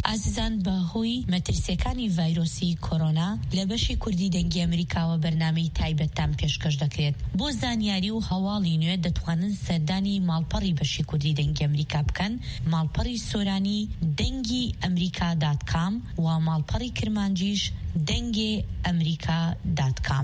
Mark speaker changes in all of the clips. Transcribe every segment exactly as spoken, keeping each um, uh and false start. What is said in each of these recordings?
Speaker 1: ئازیزان بەهۆی مەترسیەکانی ڤایرۆسی کۆرۆنا لە بەشی کوردی دەنگی ئەمریکاوە بەرنامەی تایبەتتان پێشکەش دەکرێت. بۆ زانیاری و هەواڵی نوێ دەتوانن سەردانی ماڵپەڕی بەشی کوردی دەنگی ئەمریکا بکەن، ماڵپەڕی سۆرانی دەنگی ئەمریکا دات کام و ماڵپەڕی کرمانجیش دەنگی ئەمریکا دات کام.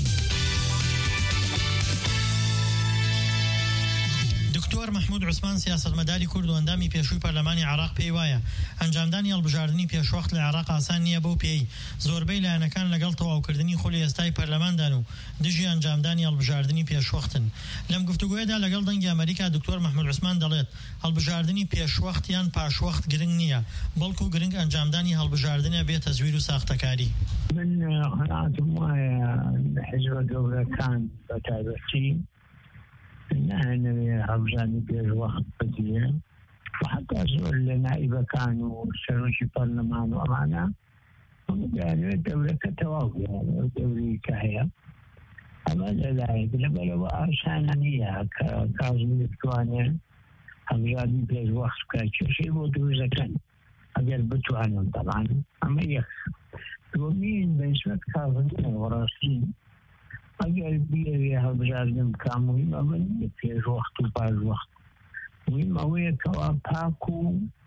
Speaker 2: دکتۆر محمود عوسمان سیاسەتمەداری کورد و ئەندامی پێشووی پەرلەمانی عێراق پێی وایە ئەنجامدانی هەڵبژاردننی پێشوەخت لە عێراق ئاسان نییە. بەو پێی زۆربەی لایەنەکان لەگەڵ تەواوکردنی خۆلی ئێستای پەرلەماندان و دژی ئەنجامدانی هەڵبژاردننی پێشوەختن. لەم گفتوگویەدا لەگەڵ دەنگی ئەمریکا دکتۆر محمود عوسمان دەڵێت هەڵبژاردننی پێشوەخت یان پاشوەخت گرنگ نییە، بەڵکو گرنگ ئەنجامدانی هەڵبژاردنە بێتە زویر و ساختەکاری.
Speaker 3: من قەناعەتم وایە حیزبە گەورەکان بە تایبەتی نانەوێ هەڵبژاردننی پێشوەخت بدرێ و حتا زۆر لە نائیبەکان و سەرۆکی پەرلەمان و ئەمانە دەیانەوێت دەورەکە تەواو بێت دەورەی کە هەیە. ئەمە لەلایەک لەبەرەوە ئاسانە نییە کە کازمی بتوانێت هەڵبژاردننی پێشوەخت بکات. کێشەی بۆ دروستەکەن ئەگەر بتوانن تەمان. ئەمە یەک. دووەمین بەنسبەت کازمیە وەڕاستی ئەگەر بیەوێ هەڵبژاردن بکات موهیم ئەمە نییە پێشوەخت و پاشوەخت، موهیم ئەوەیە کەوا پاک و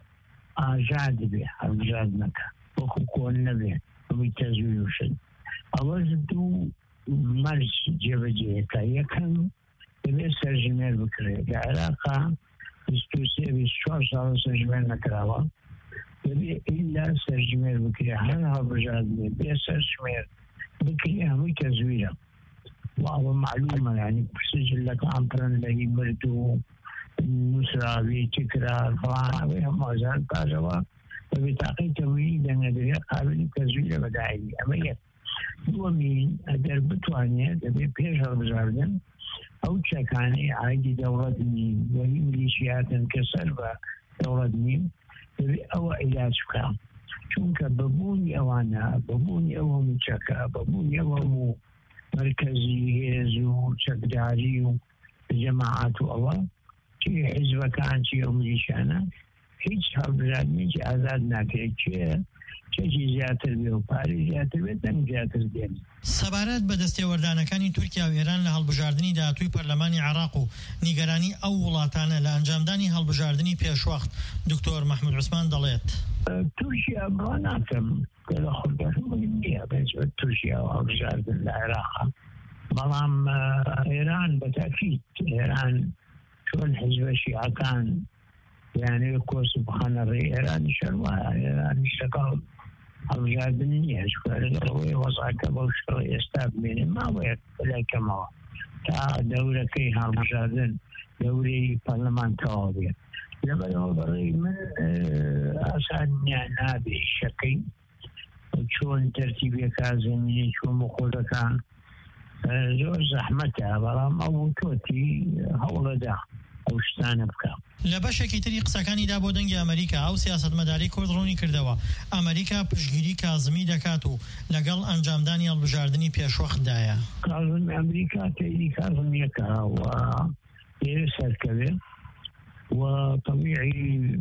Speaker 3: ئازاد بێ هەڵبژاردنەکە وەکو کۆن نەبێ ئەوەی تەزویر وشن. ئەوەش دوو مەرج جێبەجێیەکە. یەکەم دەبێت سەرژمێر بکرێت. لە عێراقا بیست و سێ بیست و چوار ساڵ سەرژمێر نەکراوە، دەبێت ئیلا سەرژمێر بکرێت. هەر هەڵبژاردنێ بێ سەرژمێر بکرێت هەمووی تەزویرە. وهو معلومة يعني بسجل لك أمرا لهي مردو نسراوي تكرار فلان وهم وزان تاجوا وبتاقي تمويل لأن قابل تزويل بداعي أمية دومين أدر بتوانية دبي بيش هالبزاردن أو تشاكاني عادي دولة نيم وهي ميليشيات كسربة دولة نيم دبي أو علاج كام چونك ببوني أوانا ببوني أو متشاكا ببوني أو مركزي هيزو شكداري وجماعات والله شيء حزب كان شيء مليشانا هيج هالبلادني شيء آزاد ناكي شيء شيء زياتر بيو باري زياتر بيتن زياتر بيو.
Speaker 2: سەبارەت بە دەستێوەردانەکانی تورکیا و ئێران لە هەڵبژاردننی داهاتووی پەرلەمانی عێراق و نیگەرانی ئەو وڵاتانە لە ئەنجامدانی هەڵبژاردننی پێشوەخت دکتۆر محمود عوسمان دەڵێت
Speaker 3: تورکیا بڕا ناکەم لە خودبەرمەی نییە بەنسبەت تورکیا و هەڵبژاردن لە عێراقا، بەڵام ئێران بەتاکید ئێران چۆن حیزبە شیعەکان یانەوێ کۆس بخەنە ڕێ ئێرانی شەروایە ئێرانیش لەگەڵ هەڵبژاردن نییە لەوەی وەزعەکە بەو شەڕە ئێستا بمێنێ ماوەیە بەلایکەمەوە تا دەورەکەی هەڵبژاردن دەورەی پەرلەمان تەواو بێت. لەبەرەوە بەڕێی من ئاسان نابێ شەکەی چۆن تەرتیبێکا زەمینەی چۆن بخۆدەکان زۆر زەحمەتە، بەڵام ئەو تۆتی هەوڵەدا ئەو شتانە بکەم.
Speaker 2: لە بەشێکی تری قسەکانیدا بۆ دەنگی ئەمریکا ئەو سیاسەتمەداری کورد ڕوونی کردەوە ئەمریکا پشتگیری کازمی دەکات و لەگەڵ ئەنجامدانی هەڵبژاردننی پێشوەختدایە.
Speaker 3: کازمی ئەمریکا تێری کازمیەکە و لێرە سەرکەوێت و طبيعي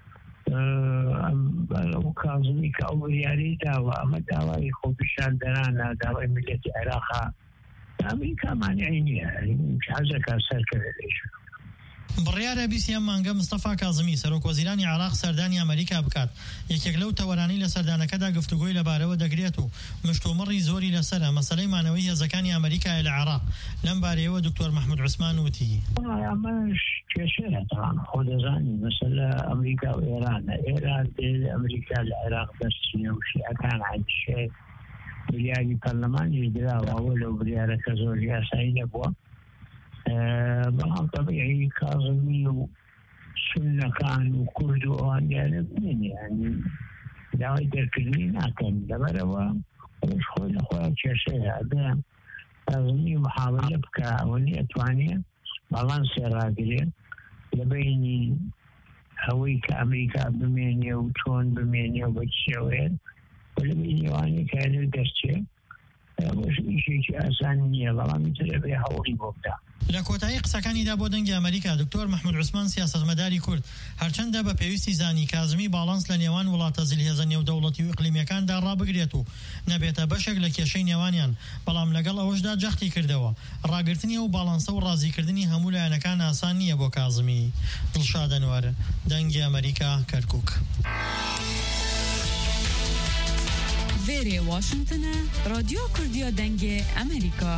Speaker 3: ئەو کازمی کە ئەو بریاری داوە ئەمە داوای خۆپیشاندەرانە داوای ملیەتی عێراقا ئەمریکا مانعی نییە حەزەکە سەرکەوێت لێش.
Speaker 2: بڕیارە بیستیان مانگە مستەفا کازمی سەرۆکوەزیرانی عێراق سەردانی ئەمریکا بکات. یەکێک لەو تەوەرانەی لە سەردانەکەدا گفتوگۆی لەبارەوە دەگرێت و مشتومڕی زۆری لەسەرە مەسەلەی مانەوەی هێزەکانی ئەمریکای لە عێراق. لەم بارەیەوە دکتۆر محمود عوسمان وتی
Speaker 3: ئەمەش کێشەیە تەوان خۆ دەزانی مەسەلە ئەمریکا و ئێرانە. ئێران دێ ئەمریکا لە عێراق دەستچینە و شیعەکان عەیشێ بریاری پەرلەمانیش دراوە ئەوە لەو بریارەکە زۆر یاسایی نەبووە، بەڵام طبیعی کازمی و سونەکان و کورد و ئەوانیانە بنێن یانی داوای دەرکردنی ناکەن. لەبەرەوە ئەوش خۆی لە خۆیان کێشەیە ئەگە کازمی محاولە بکە ئەوە ئەتوانێت باڵانسێ ڕاگرێت لە بینی ئەوەی کە ئەمریکا بمێنێ و چۆن بمێنێ و بە چێوێت و لە بینی ئەوانەی کە هەنێ دەستچێت ئەوەش ئیشێکی ئاسان نییە، بەڵام میترێ بێ هەوڵی بۆ بدا.
Speaker 2: لە کۆتایی قسەکانیدا بۆ دەنگی ئەمریکا دکتۆر محمود عوسمان سیاسەتمەداری کورد هەرچەندە بە پێویستی زانی کازمی باڵانس لە نێوان وڵاتە زیلهێزە نێودەوڵەتی و ئیقلیمیەکاندا ڕابگرێت و نەبێتە بەشێک لە کێشەی نێوانیان، بەڵام لەگەڵ ئەوەشدا جەختی کردەوە. ڕاگررتنی و باڵانسە و ڕازیکردنی هەموو لایەنەکان ئاسان نییە بۆ کازمی. دڵشاد ئەنوەر، دەنگی ئەمریکا، کەرکووک.
Speaker 4: وێرێ واشنگتنە، رادیۆ کوردیە دەنگی ئەمریکا.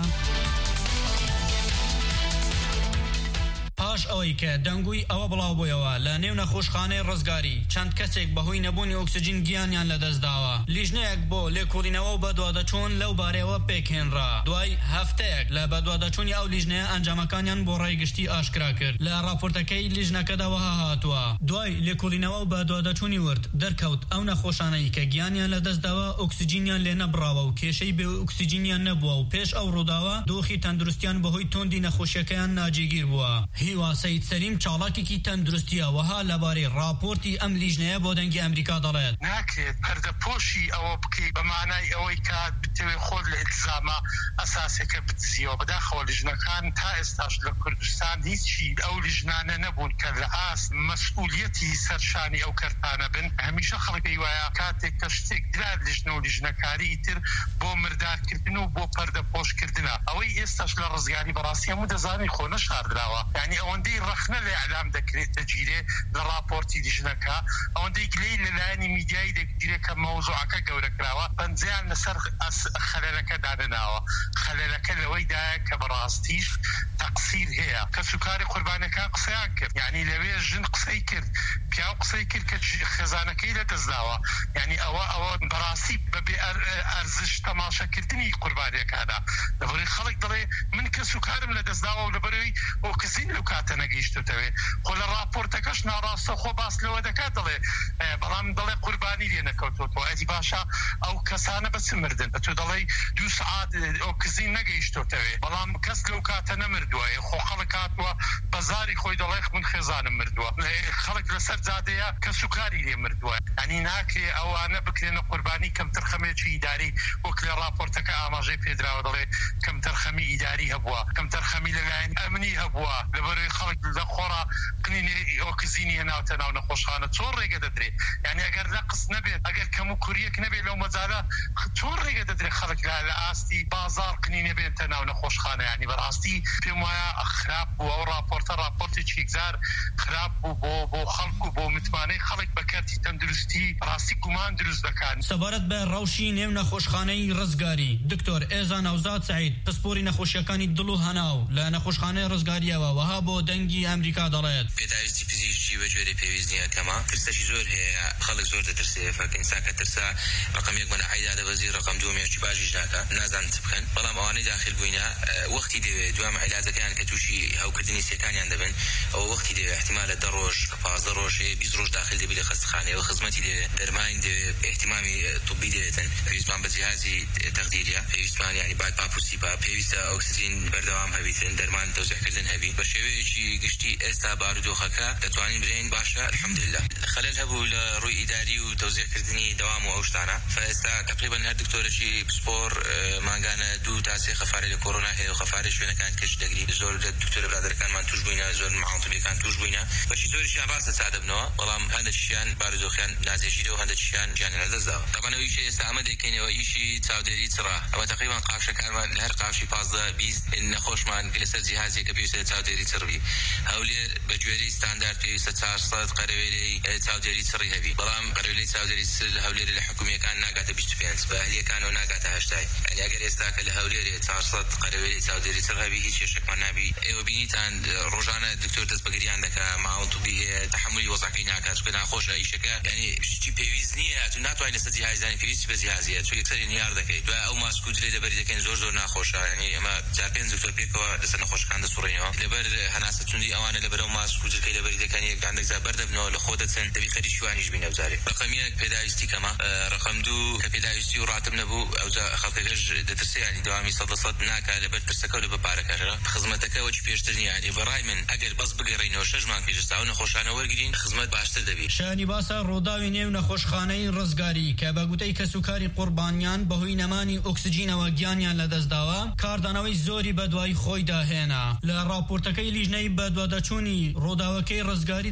Speaker 5: پاش ئەوەی کە دەنگووی ئەوە بڵاو بوویەوە لە نێو نەخۆشخانەی ڕزگاری چەند کەسێک بەهۆی نەبوونی ئۆکسجین گیانیان لەدەستداوە. لیژنەیەک بۆ لێکۆڵینەوە و بەدوادەچوون لەو بارەوە پێکهێنرا. دوای هەفتەیەک لە بەدوادەچوونی ئەو لیژنەیە ئەنجامەکانیان بۆ ڕێگشتی ئاشکرا کرد. لە راپۆرتەکەی لیژنەکەدا وەها هاتووە. دوای لێکۆڵینەوە و بەدوادەچوونی ورد دەرکەوت ئەو نەخۆشانەی کە گیانیان لەدەستداوە ئۆکسجینیان لێ نەبراوە و کێشەی بێ ئۆکسجینیان نەبووە و پێش ئەو ڕووداوە دۆخی تەندروستیان بەهۆی تۆندی نەخۆشیەکەیان ناجێگیر بووە. هیوا سەید سەلیم چاڵاکێکی تەندروستیە وەها لەبارەی راپۆرتی ئەم لیژنەیە بۆ دەنگی ئەمریکا دەڵێت.
Speaker 6: ناکرێت پەردەپۆشی ئەوە بکەی بە مانای ئەوەی کات بتەوێ خۆت لە ئیلزامە ئەساسێکە بتزیەوە. بەداخەوە لیژنەکان تا ئێستاش لە کوردستان هیچی ئەو لیژنانە نەبوون کە لە ئاست مەسئولیەتی سەرشانی ئەو کەرتانە بن. هەمیشە خەڵک پێی وایە کاتێک کە شتێک درات لیژنە و لیژنەکاری تر بۆ مردارکردن و بۆ پەردەپۆشکردنە. ئەوەی ئێستاش لە ڕزگاری بەڕاستی هەموو دەزانی خۆ نەشاردراوە. یعنی ئەوەندەی ڕەخنە لە ئەعلام دەکرێت دەگیرێ لە راپۆرتی لیژنەکە، ئەوەندەی گلەی لەلایەنی میدیایی دەگیرێت کە مەوزوعەکە گەورە کراوە، پەنجەیان لەسەر خەلەلەکە دادناوە. خەلەلەکە لەوەیدایە کە بەڕاستیش تەقسیر هەیە کە سوکاری قوربانەکان قسەیان کرد. یعنی لەوێ ژن قسەی کرد، پیاو قسەی کرد کە خێزانەکەی لەدەستداوە. یعنی ئەوە ئەوە بەڕاستی بەبێ ئەرزش تەماشاکردنی قوربانیەکانە. لەبەرەوەی خەڵک دەڵێ من کە سوکارم لەدەستداوە و لەبەرەوەی ئۆکسجین لەو کاتە نەگەیشتوتەوێ. خۆ لە راپۆرتەکەش ناڕاستە خۆ باس لەوە دەکات، دەڵێ بەڵام دەڵێ قوربانی لێ نەکەوتوەوە. ئەدی باشە ئەو کەسانە بەچ مردن؟ بە تۆ دەڵێ دوو سەعات ئۆکسجین نەگەیشتوتەوێ، بەڵام کەس لەو کاتە نەمردووە. خۆ خەڵک هاتووە بەزاری خۆی دەڵێ من خێزانم مردووە. خەڵک لەسەر جادەیە کە سوکاری لێ مردووە. ئەنی ناکرێ ئەوانە بکرێنە قوربانی کەمتر خەمێکی ئیداری وەک لە راپۆرتەکە ئاماژەی پێدراوە دەڵێ کەمتر خەمی ئیداری هەبووە، کەمتر خەمی لەلایەن ئەمنی هەبووە. لەبەرەوەی خەڵک لە خۆڕا قنینی ئۆکسجینی هێناوتە ناو نەخۆشخانە. چۆن ڕێگە دەدرێت؟ یعنی ئەگەر نەقس نەبێت، ئەگەر کەم و کوریەک نەبێت لەو مەجالە، چۆن ڕێگە دەدرێت خەڵک لە ئاستی بازار قنینە بێنتە ناو نەخۆشخانە؟ یعنی بەڕاستی پێم وایە خراپ بوو ئەو راپۆرتە راپۆرتێکی گزار خراپ بوو بۆ بۆ خەڵک و بۆ متمانەی خەڵک بە کارتی تەندروستی ڕاستی گومان دروست دەکات.
Speaker 5: سەبارەت بە ڕەوشی نێو نەخۆشخانەی ڕزگاری، دکتۆر ئێزا نەوزاد سەعید پسپۆری نەخۆشیەکانی دڵ و هەناو لە نەخۆشخانەی ڕزگاریەوە وەها بۆ دەنگی ئەمریکا دەڵێت.
Speaker 7: پێداویستی پزیشکی بە جۆرەی پێویست نییە کەمە، ترسەشی زۆر هەیە، خەڵک زۆر دەترسێ. فەکە ئینسان کە ترسا ڕقم یەک مەناعیدا دەبەزی، ڕقم دووەم هێشتی باشیش ناکە، نازانن چ بکەن. بەڵام ئەوانەی داخل بووینە وەختی دەوێت دوام عیلاجەکەیان کە تووشی هەوکردنی سێکانیان دەبن، ئەوە وەختی دەوێت احتیمالە دە ڕۆژ پازدە ڕۆژ بیست ڕۆژ داخل دەبی لە خەستەخانەیەوە، خزمەتی دەوێت، دەرمانی دەوێت، احتیمامی طبی دەوێتن، پێویستمان بە جیهازی تەخدیریە، پێویستمان یعنی باید پاپوسیپا، پێویستە ئۆکسجین بەردەوام هەبیتن، دەرمان تەوزیعکردن هەبی. بە شێوەیەکی گشتی ئێستا بارودۆخەکە دەتوانین برێن باشە الحەمدولله. خەلەل هەبوو لە ڕووی ئیداری و تەوزیعکردنی دەوام و ئەو شتانە. فئێستا تقریبا هەر دکتۆرێکی پسپۆر مانگانە دوو تا سێ خەفاری لە کۆڕۆنا هەیە و خەفاری شوێنەکان کەش دەگری. زۆر لە دکتۆرە برادەرەکانمان توش بووینە، زۆر معاونتبیەکان توش بووینە. بەشی زۆریشیان ڕاستە سادە بنەوە، بەڵام هەندێکیان بارودۆخیان نازێژیرە و هەندێکیان گیانیان لەدەستداوە. طبعا ئەو ئیشە ئێستا ئەمە دەکەینەوە ئیشی چاودێری چڕا. ئەمە تقریبا قاوشەکانمان لە هەر قاوشی پازدە بیست نەخۆشمان لەسەر جیهازێکە پێویستە چاودێری چڕبی. هەولێر بە گوێرەی ستاندارد پێویستە چوارسەد قەرەوێلەی چاودێری چڕی هەبی، بەڵام قەرەوێلەی چاودێری چڕ لە هەولێر لە حکوومیەکان ناگاتە بیست و پێنج، بە ئەهلیەکانەوە ناگاتە هەشتای. یعنی ئەگەر ئێستا کە لە هەولێرێ چوارسەد قەرەوێلەی چاودێری چڕ هەبی هیچ کێشێکمان نابی. ئێوە بینیتان ڕۆژانە دکتۆر دەست بەگریان دەکا، معاون طبی هەیە، تەحملی وەزعەکەی ناکات چونکە ناخۆشە ئیشەکە. یعنی شتی پێویست نییە، تو ناتوانین لەسەر جیهازدانی پێویستی بە جیهازیە، چون یەکسەر نیار دەکەیت. دوای ئەو ماسک و جلەی لەبەری دەکەین زۆر زۆر ناخۆشە. یعنی ئەمە چار پێنج دکتۆر پێکەوە لەسەر نەخۆشەکان دەسوڕێنەوە. لەبەر هەناسە توندی ئەوانە لەبەر ئەو ماسک و جلەکەی لەبەری دەکەن یەک ئەندێکجا بەردەبنەوە لە خۆ دەچن، دەبی خەریکی وانیش بینە بجارێک. ڕقم یەک پێداویستی کەمە، ڕقم دوو کە پێداویستی و ڕاتب نەبوو ئەوجا خەڵکەکەش دەترسێ، ینی دەوامی سەد لە سەد ناکا لەبەر ترسەکە و لەبەر پارەکەشە. خزمەتەکە وەچ پێشتر نییە. یعنی بەڕای من ئەگەر بەس بگەڕێینەوە شەش مانگ پێشستا و نەخۆشانە وەرگرین، خزمەت باشتر دەبی.
Speaker 5: شانی باسە ڕووداوی نێو نەخۆشخانەی ڕزگاری کە بە گوتەی کەسوکاری قوربانیان بەهۆی نەمانی ئۆکسجینەوە گیانیان لەدەستداوە، کاردانەوەی زۆری بەدوای خۆی داهێنا. لە راپۆرتەکەی لیژنەی بەدوادەچوونی ڕووداوەکەی ڕزگاری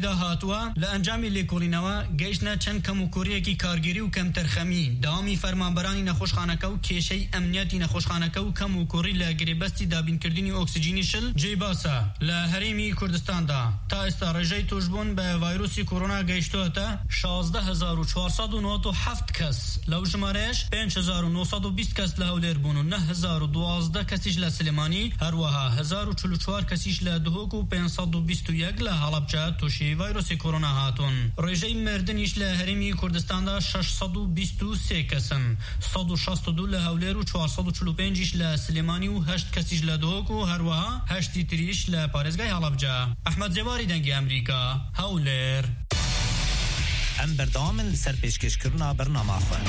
Speaker 5: دا هاتووە لە ئەنجامی لێکۆڵینەوە گەیشتە چەند کەموکوڕیەکی کارگیری و کەمتەرخەمی داوامی فەرمانبەرانی نەخۆشخانەکە و کێشەی ئەمنیەتی نەخۆشخانەکە و کەموکوڕی لە گرێبەستی دابینکردنی ئۆکسجینی شل جێباسە لە هەرێمی کوردستاندا تا ئێستا ڕێژەی توشبوون بە ڤایرۆسی کۆڕۆنا گەیشتووەتە شازدە هەزار و چوارسەد و نۆڤە و هەفت کەس لەو ژمارەیەش پێنج هەزار و نۆسەد و بیست کەس لە هەولێر بوون و نە هەزار و دوازدە کەسیش لە سلێمانی هەروەها هەزار و چل و چوار کەسیش لە دهۆک و پێنج و بیست و یەک لە هەڵەبجە تووشی ڤایرۆسی کۆڕۆنا هاتوون. ڕێژەی مردنیش لە هەرێمی کوردستاندا شەشسەد و بیست و سێ کەسن، سەد و شەست و دوو لە هەولێر و چوارسەد و چل و پێنجیش لە سلێمانی و هەشت کەسیش لە دهۆک و هەروەها هەشتی تریش لە پارێزگای هەڵەبجە. ئەحمەد جێواری دەنگی ئەمریکا، هەولێر.
Speaker 8: ئەم بەردەوامن لەسەر پێشکەشکردنا بەرنامە خوێن.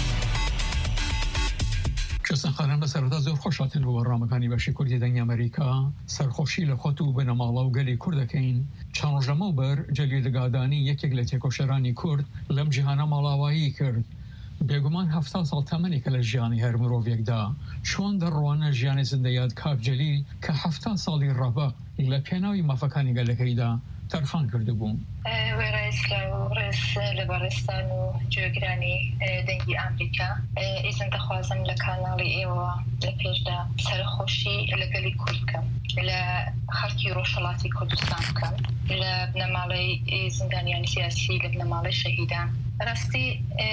Speaker 9: کەسەخانە بە سەرەتا زۆر خۆشاتن بۆ بەڕامەکانی بەشی کوردی دەنگی ئەمریکا سەرخۆشی لە خۆت و بنەماڵە و گەلی کوور دەکەین. چەند ڕۆژەمە بەر جەلیل لەگادانی یەکێک لە تێکۆشەرانی کورد لەم جیهانە ماڵاوایی کرد. بێگومان هەفتا ساڵ تەمەنێکە لە ژیانی هەر مرۆڤێکدا. چۆن دەڕوانە ژیانی زندەیاد کاک جەلیل کە هەفتا ساڵی ڕەبە لە پێناوی مافەکانی گەلەکەیدا تەرخان کردبوو.
Speaker 10: وێڕایسلا و ڕێز لە بەڕێستان و جێگرانی دەنگی ئەمریکا ئیزن دەخوازم لە کاناڵی ئێوە لە پێشدا سەرخۆشی لەگەلی کورد بکەم لە خەڵکی ڕۆژهەڵاتی کوردستان بکەم لە بنەماڵەی زیندانیانی سیاسی لە بنەماڵەی شەهیدان. ڕاستی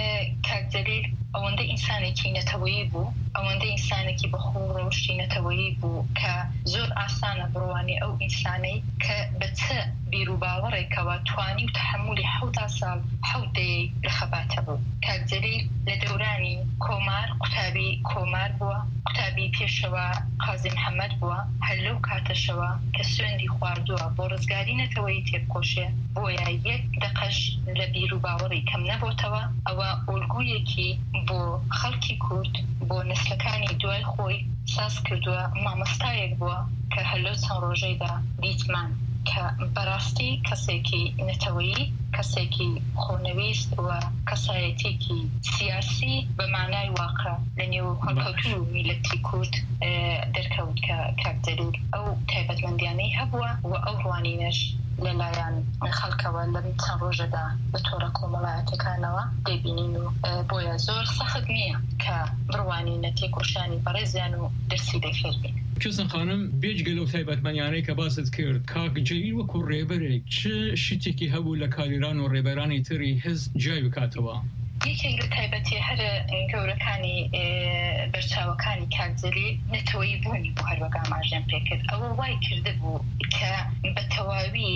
Speaker 10: کاک جەلیل ئەوەندە ئینسانێکی نەتەوەیی بوو، ئەوەندە ئینسانێکی بەخۆ ڕۆشتی نەتەوەیی بوو کە زۆر ئاسانە بڕوانی ئەو ئینسانەی کە بە چ بیر و باوەڕێکەوە توانی و تحملی حەوتا ساڵ حەوتەیە لە خەباتە بوو. کاک جەلیل لە دەورانی کۆمار قوتابی کۆمار بووە، قوتابی پێشەوە قازی محەممەد بووە، هەر لەو کاتەشەوە کە سوێندی خواردووە بۆ ڕزگاری نەتەوەی تێبکۆشێ بۆیە یەک دەقەش لە بیر و باوەڕی کەم نەبووتەوە. ئەوە ئۆلگویەکی بۆ خەڵکی کورد بۆ نسلەکانی دوای خۆی ساز کردووە. مامۆستایەک بووە کە هەلو چەند ڕۆژەیدا دیتمان کە بەڕاستی کەسێکی نەتەوەیی، کەسێکی خۆنەویست و کەسایەتێکی سیاسی بە مانای واقع لە نێو هەڵکەوتوو میلەتی کورد دەرکەوت کە کاک جەلیل ئەو تایبەتمەندیانەی هەبووە و ئەو ڕوانینەش لەلایەن خەڵکەوە لەم چەند ڕۆژەدا بە تۆڕە کۆمەڵایەتەکانەوە دەبینین و بۆیە زۆر سەخت نییە کە بڕوانینە تێکۆشانی بەڕێزیان و دەرسی دەفێربین.
Speaker 9: کەسن خانم بێجگەل و تایبەتمەندیانەی کە باست کرد کاک جەلیل وەکو ڕێبەرێک چ شتێکی هەبوو لە کالیران و ڕێبەرانی تری حزب جای بکاتەوە؟
Speaker 10: یەکێک لە تایبەتی هەرە گەورەکانی بەرچاوەکانی کاک جەلیل نەتەوەیی بوونی بۆ هەروەگا ئاماژەم پێکرد. ئەوە وای کرده بوو کە بە تەواوی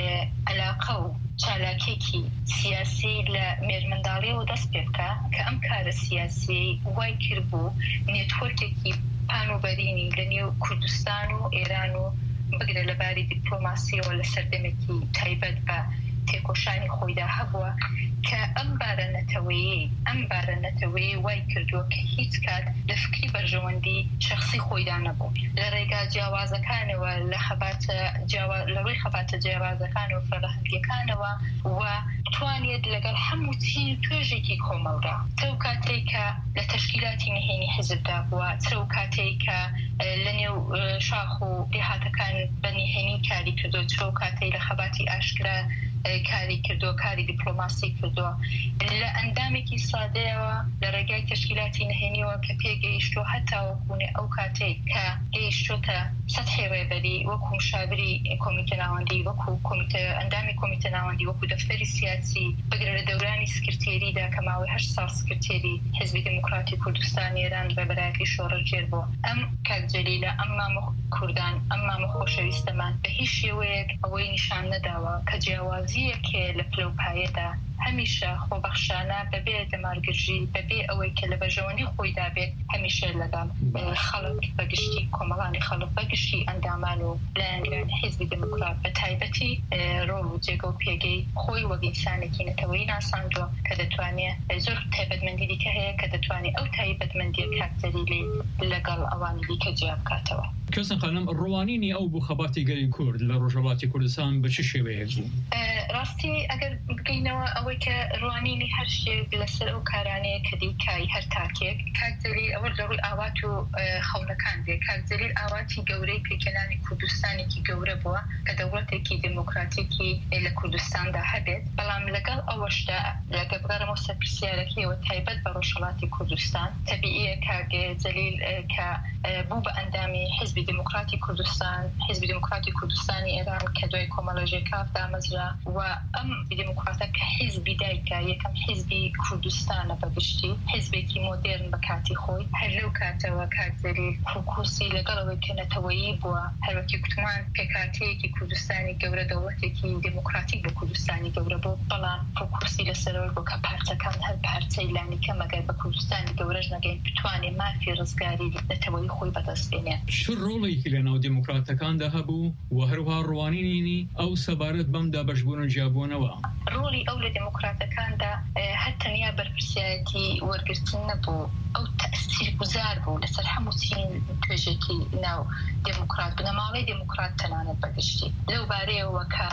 Speaker 10: عەلاقە و چالاکێکی سیاسی لە مێرمەنداڵیەوە دەست پێ بکە کە ئەم کارە سیاسی وای کرد بوو نێتوەرکێکی پانوبەرینی لە نێو کوردستان و ئێران و بگرە لەباری دیپلۆماسیەوە لە سەردەمێکی تایبەت بە تێکۆشانی خۆیدا هەبووە کە ئەم بارە نەتەوەیی ئەم بارە نەتەوەیی وای کردووە کە هیچ کات لە فکری بەرژەوەندی شخصی خۆیدا نەبوو لە ڕێگا جیاوازەکانەوە لە خەباتە لەڕووی خەباتە جیاوازەکان و فەرهەنگیەکانەوە و توانێت لەگەڵ هەموو چین توێژێکی کۆمەڵدا چەو کاتێک کە لە تەشکیلاتی نهێنی حزبدا بووە چەو کاتێک کە لە نێو شاخ و دێهاتەکان بە نهێنی کاری کردو چەو کاتێک لە خەباتی ئاشکرا کاری کردو کاری دیپلۆماسی کردو لە ئەندامێکی سادەیەوە لە ڕێگای تەشکیلاتی نهێنیەوە کە پێگەیشتۆ هەتا وەکوونێ ئەو کاتێک کە گەیشتۆتە سەدحی ڕێبەری وەکو مشاوری کۆمیتە ناوەندی وەکو ئەندامی کۆمیتە ناوەندی وەکو دەفتەری سیاسی بگرە لە دەورانی سکرتێریدا کە ماوەی هەشت ساڵ سکرتێری حزبی دموکراتی کوردستان ئێران بە بەرایەتی شۆڕەجێر بووە. ئەم کاک جەلیلە ئەم مامۆ کوردان ئەم مامۆ خۆشەویستەمان بە هیچ شێوەیەک ئەوەی نیشان نەداوە کە جیاوازیەکێ لە پلەپایەدا هەمیشە خۆبەخشانە بەبێ دەمارگرژی بەبێ ئەوەی کە لە بەژەوەندی خۆیدا بێت هەمیشە لەگەڵ خەڵک بەگشتی کۆمەڵانی خەڵک بەگشتی ئەندامان و لایەنگران حیزبی دموکرات بە تایبەتی ڕۆڵ و جێگە و پێگەی خۆی وەک ئینسانێکی نەتەوەیی ناساندووە کە دەتوانێت زۆر تایبەتمەندی دیکە هەیە کە دەتوانێت ئەو تایبەتمەندیە کاک جەلیلی لەگەڵ ئەوانی دیکە جیا بکاتەوە.
Speaker 9: کەسن خانم ڕوانینی ئەو بوو خەباتی گەلی کورد لە ڕۆژهەڵاتی کوردستان بە چ شێوەیەک بوو؟
Speaker 10: ڕاستی ئەگەر بگەینەوە ئەو ئەوەی کە ڕوانینی هەر شتێک لەسەر ئەو کارانەیە کە دیکای هەر تاکێک کاک جەلیل ئەوە لەڕووی ئاوات و خەونەکان دێ. کاک جەلیل ئاواتی گەورەی پێکەنانی کوردستانێکی گەورە بووە کە دەوڵەتێکی دموکراتیکی لە کوردستاندا هەبێت، بەڵام لەگەڵ ئەوەشدا لەگە بگەڕەمەوە سەر پرسیارەکەیەوە تایبەت بە ڕۆژهەڵاتی کوردستان تەبیعیە کاک جەلیل کە بوو بە ئەندامی حیزبی دموکراتی کوردستان، حیزبی دموکراتی کوردستانی ئێران کە دوای کۆمەڵەژێکاف دامەزرا و ئەم دموکراتە کە حیزبی دایکە یەکەم حیزبی کوردستانە بەگشتی، حیزبێکی مۆدێرن بە کاتی خۆی. هەر لەو کاتەوە کاک جەلیل فۆکوسی لەگەڵەوەی کە نەتەوەیی بووە هەروەکی کوتمان پێکاتەیەکی کوردستانی گەورە دەوڵەتێکی دموکراتیک بە کوردستانی گەورە بوو، بەڵام فۆکوسی لەسەرەوە بوو کە پارچەکان هەر پارچەی لانیکە مەگەر بە کوردستانی گەورەش نەگەین بتوانێت مافی ڕزگاری نەتەوەیی خۆی بەدەست بێنێت.
Speaker 9: چ ڕۆڵێکی لەناو دموکراتەکاندا هەبوو و هەروها ڕوانینی ئەو سەبارەت بەم دابەشبوون و جیابوونەوە؟
Speaker 10: ڕۆڵی ئەو لە دموکراتەکاندا هەر تەنیا بەرپرسایەتی وەرگرتن نەبوو، ئەو تەئسیرگوزار بوو لەسەر هەموو چین توێژێکی ناو دموکرات بنەماڵەی دموکرات تەنانەت بەگشتی. لەو بارەیەوە کە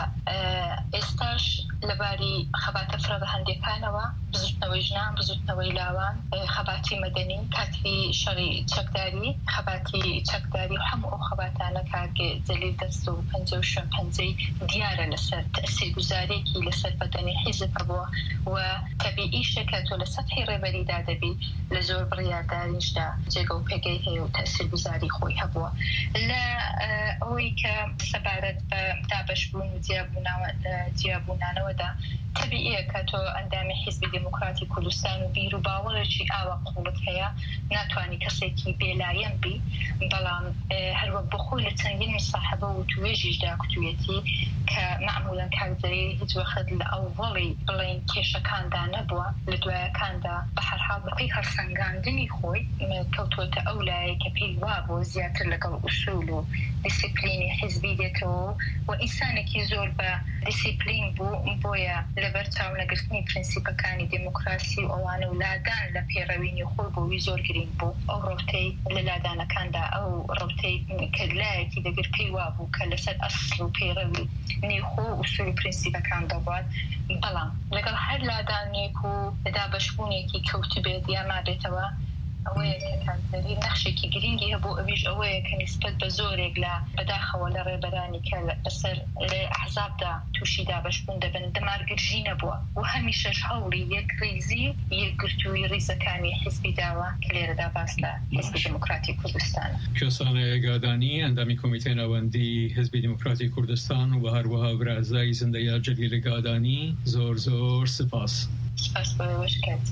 Speaker 10: ئێستاش لەباری خەباتە فرە بە هەندێکانەوە بزوتنەوەی ژنان، بزوتنەوەی لاوان، خەباتی مەدەنی، کاتی شەڕی چەکداری، خەباتی چەکداری و هەموو ئەو خەباتانە کاک جەلیل دەست و پەنجە و شوێن پەنجەی دیارە لەسەر تەئسیرگوزارێکی لەسەر بەدەنی حیزب هەبووە و تەبیعیشە کە تۆ لە سەتحی ڕێبەریدا دەبی لە زۆر بڕیارداریشدا جێگە و پێگەی هەیە و تەئسیرگوزاری خۆی هەبووە. لە ئەوەی کە سەبارەت بە دابەشبوون و جیابوونانەوەدا تەبیعیە کە تۆ ئەندامی حیزبی دموکراتی کوردستان و بیر و باوەڕێکی ئاوا قوڵت هەیە ناتوانی کەسێکی بێلایەن بی، بەڵام هەروە بۆ خۆی لە چەندین مصاحبە و توێژیشدا کوتوێتی کە معمولاً کاک جەلیل هیچ وەخت لە ئەوڵی بڵێن کێشەکاندا نەبووە، لە دوایەکاندا بە هەرحاڵ بەپێی هەڵسەنگاندنی خۆی کەوتۆتە ئەو لایە کە پێی وا بۆ زیاتر لەگەڵ ئوسوول و دیسیپلینی حیزبی دێتەوە و ئینسانێکی زۆر بە دیسیپلین بوو، بۆیە لەبەر چاو نەگرتنی پرینسیپەکانی دموکراسی و ئەوانە و لادان لە پێڕەوینی خۆی بۆوی زۆر گرنگ بوو. ئەو ڕۆتەی لە لادانەکاندا ئەو ڕۆتەی کە لایەکی دەگر پێی وا بوو کە لەسەر ئەسڵ و پێڕەوی نێخۆ و ئوسوول و پرینسیپەکان دەبوات، بەڵام لەگەڵ هەر لادانێک و دابەشبوونێکی کەوتبێت یا مابێتەوە ئەوەیە کە کاک جەلیل نەخشێکی گرنگی هەبوو. ئەویش ئەوەیە کە نیسبەت بە زۆرێک لە بەداخەوە لە ڕێبەرانی کە لەسەر لە ئەحزابدا تووشی دابەشبوون دەبن دەمارگرژی نەبووە و هەمیشەش هەوڵی یەک ڕیزی یەکگرتووی ڕیزەکانی حیزبی داوە کە لێرەدا باس لە حیزبی دموکراتی کوردستانە.
Speaker 9: کەسانە ئێگادانی ئەندامی کۆمیتەی ناوەندی حیزبی دموکراتی کوردستان و هەروەها برازای زندەیە جەلیل گادانی زۆر زۆر سپاس.
Speaker 10: سپاس بۆیەوەش کات.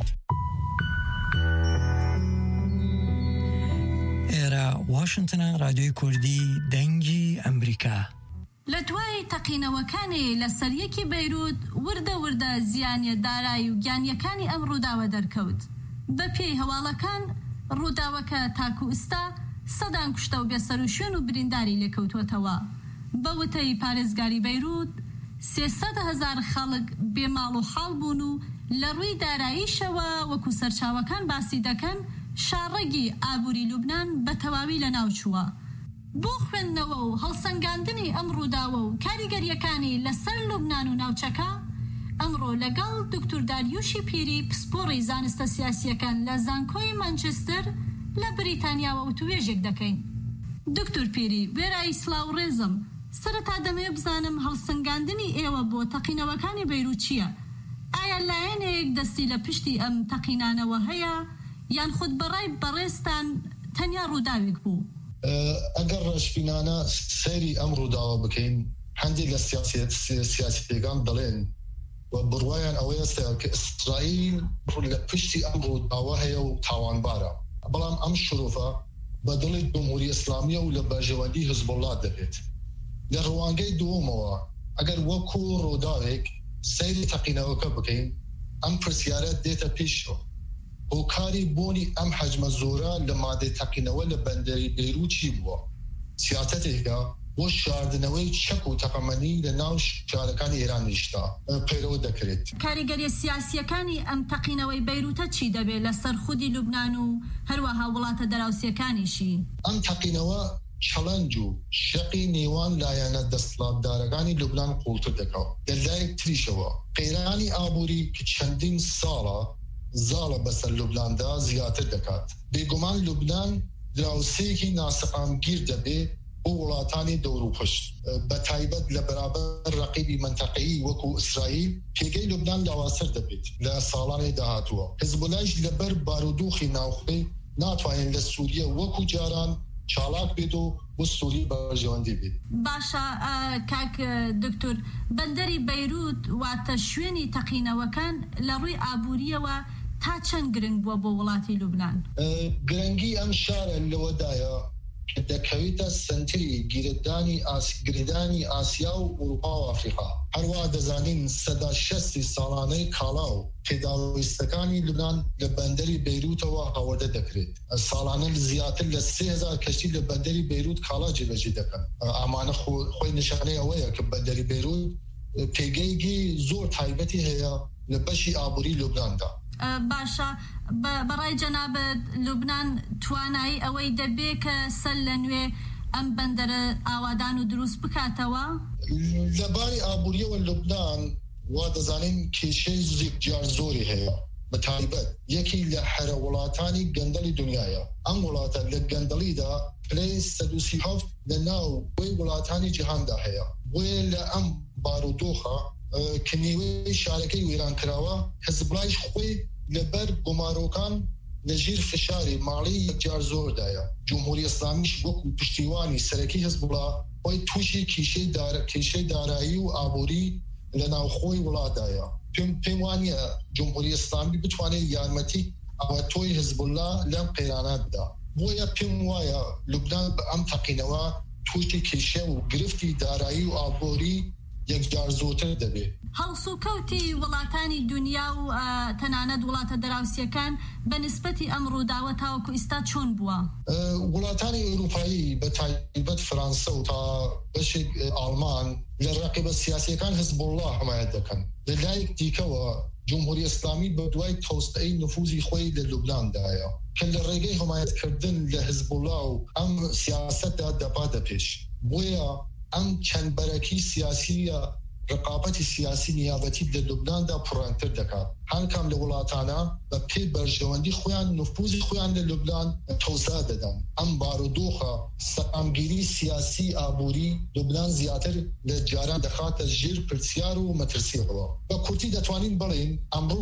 Speaker 11: ئێرە واشنتنە رادیۆی کوردی دەنگی ئەمریکا.
Speaker 12: لە دوای تەقینەوەکانی لەسەر یەکی بەیروت وردە وردە زیانیە دارایی و گیانیەکانی ئەم ڕووداوە دەرکەوت. بە پێی هەواڵەکان ڕووداوەکە تاکو ئستا سەدان کوشتە و بێسەر و شوێن و برینداری لێکەوتوتەوە. بە وتەی پارێزگاری بەیروت سێسەد هەزار خەڵک بێماڵ و حاڵ بوون و لە ڕووی داراییشەوە وەکو سەرچاوەکان باسی دەکەن شارڕەگی ئابووری لوبنان بە تەواوی لە ناوچووە. بۆ خوێندنەوە و هەڵسەنگاندنی ئەم ڕووداوە و کاریگەریەکانی لەسەر لوبنان و ناوچەکە ئەمڕۆ لەگەڵ دکتۆر داریوشی پیری پسپۆڕی زانستە سیاسیەکان لە زانکۆی مانچستر لە بریتانیاوە و توێژێک دەکەین. دکتۆر پیری، وێرای سلااو ڕێزم، سەرەتا دەمەوێت بزانم هەڵسەنگاندنی ئێوە بۆ تەقینەوەکانی بەیروت چییە؟ ئایا لایەنێک دەستی لە پشتی ئەم تەقینانەوە هەیە یان خود بەڕای بەڕێستان تەنیا ڕووداوێک بوو؟
Speaker 13: ئەگەر ڕەشبینانە سەیری ئەم ڕووداوە بکەین هەندێک لە سیاسیەکان دەڵێن و بڕوایان ئەوەیە کە ئیسرائیل لە پشتی ئەم ڕووداوە هەیە و تاوانبارە، بەڵام ئەم شرۆفە بە دڵی جمهوری ئیسلامیە و لە بەژێوەندی حیزبوڵڵا دەبێت. لە ڕەوانگەی دووەمەوە ئەگەر وەکو ڕووداوێک سەیری تەقینەوەکە بکەین ئەم پرسیارە دێتە پێشەوە. هۆکاری بۆنی ئەم حەجمە زۆرە لە مادەی تەقینەوە لە بەندەری بەیروت چی بووە؟ سیاسەتێکە بۆ شاردنەوەی چەک و تەقەمەنی لە ناو شارەکانی ئێرانیشتا پەیڕەوە دەکرێت.
Speaker 12: کاریگەری سیاسیەکانی ئەم تەقینەوەی بەیروتە چی دەبێت لەسەر خودی لوبنان و هەروەها وڵاتە دەراوسیەکانیشی؟
Speaker 13: ئەم تەقینەوە چەلەنج و شەقی نێوان لایەنە دەسەڵاتدارەکانی لوبنان قوڵتر دەکات. لەلایەک تریشەوە قەیرانی ئابووری کە چەندین ساڵە زاڵە بەسەر لوبناندا زیاتر دەکات. بێگومان لوبنان دراوسەیەکی ناسەقامگیر دەبێت بۆ وڵاتانی دەور و پشت بە تایبەت لە بەرابەر ڕەقیبی منتەقەیی وەکو ئیسرائیل پێگەی لوبنان لاواسەر دەبێت لە ساڵانی داهاتووە. حزبولاش لەبەر بارودۆخی ناوخۆی ناتوانین لە سووریە وەکو جاران چالاک بێت و بۆ سووری بەژەوەندی بێت.
Speaker 12: باشە کاک دکتۆر بەندەری بەیروت واتە شوێنی تەقینەوەکان لە ڕووی ئابووریەوە تا چەند گرنگ بووە بۆ وڵاتی لوبنان؟
Speaker 13: گرنگی ئەم شارە لەوەدایە کە دەکەوێتە سنتری گیردانی گردانی ئاسیا و ئوروپا و ئافریقا. هەروە دەزانین سەدا شەستی ساڵانەی کاڵا و پێداویستەکانی لوبنان لە بەندەری بەیروتەوە هەوەردە دەکرێت. ساڵانە زیاتر لە سێ هەزار کەشتی لە بەندەری بەیروت کاڵا جێبەجێ دەکەن. ئەمانە خۆی نیشانەی ئەوەیە کە بەندەری بەیروت پێگەیەکی زۆر تایبەتی هەیە لە بەشی ئابووری لوبناندا.
Speaker 12: باشە بەڕای جەنابەت لوبنان توانایی ئەوەی دەبێ کە سەر لە نوێ ئەم بەندەرە ئاوادان و دروست بکاتەوە؟
Speaker 13: لەباری ئابووریەوە لوبنان وا دەزانین کێشەی زیکجار زۆری هەیە بە تایبەت یەکی لە حەرە وڵاتانی گەندەلی دنیاە. ئەم وڵاتە لە گەندەلیدا پلەی سەد و سی و هەفت لە ناو بۆی وڵاتانی جیهاندا هەیە. بۆیە لە ئەم بارودۆخە کە نیوەی شارەکەی وێران کراوە حزبڵایش خۆی لەبەر گومارۆکان لە ژیر فشاری ماڵی یەکجار زۆردایە. جمهوری ئیسلامیش وەکو پشتیوانی سەرەکی حزبڵا خۆی تووشی کێشەی دارایی و ئابووری لە ناوخۆی وڵاتدایە. پێم وانە جمهوری ئیسلامی بتوانێت یارمەتی ئەوەتۆی حزبڵا لەم قەیرانە بدا. بۆیە پێم وایە لوبنان بە ئەم تەقینەوە تووشی کێشە و گرفتی دارایی و ئابووری یەکجار زۆرتر دەبێت.
Speaker 12: هەڵسوکەوتی وڵاتانی دنیا و تەنانەت وڵاتە دراوسیەکان بە نسبەتی ئەم ڕووداوە تاوەکو ئێستا چۆن بووە؟
Speaker 13: وڵاتانی ئەوروپایی بە تایبەت فەرەنسا و تا بەشێک ئاڵمان لە ڕەقیبە سیاسیەکان حزبوڵڵا حمایەت دەکەن. لەلایەک دیکەوە جمهوری ئیسلامی بە دوای تۆستەی نفوزی خۆی لە لوبناندایە کە لە ڕێگەی حمایەتکردن لە حزبوڵڵا و ئەم سیاسەتدا دەپاتە پێش. بۆیە ئەم چەندبەرەکی سیاسیە رقابەتی سیاسی نیابەتی لە لوبناندا پڕەنتر دەکات. هەرکەم لە وڵاتانە بە پێ بەرژەوەندی خۆیان نفوزی خۆیان لە لوبنان تەوسا دەدەن. ئەم بارودۆخە سەقامگیری سیاسی ئابووری لوبنان زیاتر لە جاران دەخاتە ژێر پرسیار و مەترسیەوە. بە کورتی دەتوانین بڵێن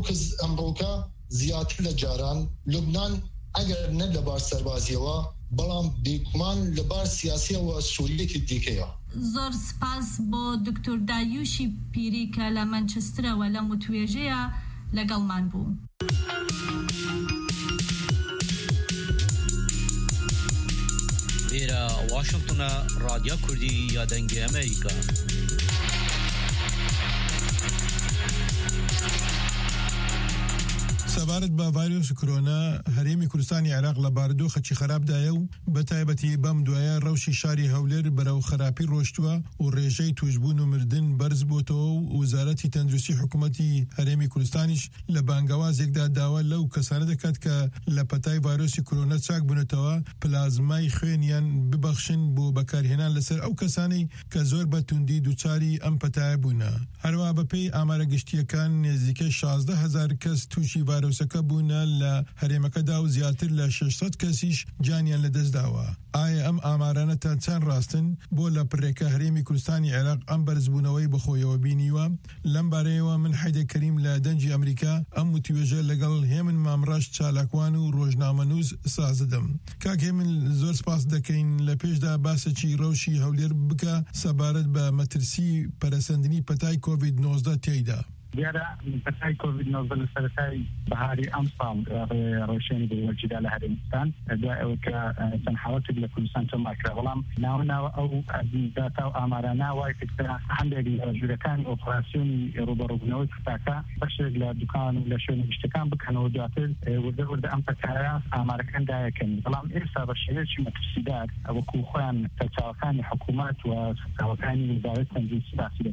Speaker 13: ئەمڕۆکە زیاتر لە جاران لوبنان ئەگەر نە لەبار سەربازیەوە بەڵام بێگومان لەبار سیاسیەوە سووریەکی دیکەیە.
Speaker 12: زۆر سپاس بۆ دکتۆر دایوشی پیری کە لە مانچسترەوە لە متوێژەیە لەگەڵمان بوو.
Speaker 8: لێرە واشنگتنە رادیۆ کوردی یادەنگی ئەمریکا.
Speaker 14: سەبارەت بە ڤایرۆسی کۆرۆنا هەرێمی کوردستانی عێراق لە بارودۆخەکی خراپدایە و بە تایبەتی بەم دوایە ڕەوشی شاری هەولێر بەرەو خراپی ڕۆشتووە و ڕێژەی توشبوون و مردن بەرز بۆتەوە و وزارەتی تەندروستی حکوومەتی هەرێمی کوردستانیش لە بانگەوازێکدا داوا لەو کەسانە دەکات کە لە پەتای ڤایرۆسی کۆرۆنا چاک بوونەتەوە پلازمای خوێنیان ببەخشن بۆ بەکارهێنان لەسەر ئەو کەسانەی کە زۆر بە توندی دووچاری ئەم پەتایە بوونە. هەروە بەپێی ئامارە گشتیەکان نێزیکە شازدە هەزار کەس تووشی ڤایرۆسەکە بوونە لە هەرێمەکەدا و زیاتر لە شەشسەد کەسیش جانیان لەدەستداوە. ئایا ئەم ئامارانەتە چەند ڕاستن بۆ لە پڕێکە هەرێمی کوردستانی عێراق ئەم بەرزبوونەوەی بەخۆیەوە بینیوە؟ لەم بارەیەوە من حەیدە کەریم لە دەنجی ئەمریکا ئەم وتوێژە لەگەڵ هێمن مامڕەش چالاکوان و ڕۆژنامەنووس سازدەم. کاک هێمن زۆر سپاس دەکەین لە پێشدا باسەکی ڕەوشی هەولێر بکە سەبارەت بە مەترسی پەرەسەندنی پەتای کۆڤید نۆزدە تێیدا.
Speaker 15: دیارە پەتای کۆڤید نۆزدە لە سەرەتای بەهاری ئەم ساڵ ڕۆژێنی بەوەرجیدا لە هەرێمستان دوای ئەوەی کە چەند حاڵەتێک لە کوردستان تۆمارکرا، بەڵام ناوناوە ئەو داتا و ئامارانە وای کرد هەندێک لە ژوورەکان ئۆپراسیۆنی ڕوبەڕووبوونەوەی پەتاکە بەشێک لە دوکان و لە شوێنە گشتەکان بکەنەوە دواتر وردە وردە ئەم پەتایە ئامارەکان دایەکەن. بەڵام ئێستا بە شێوەیەکی مەترسیدار وەکو خۆیان سەرچاوەکانی حکوومەت و سەرچاوەکانی وزارەت تەندروستی باسی دەکەن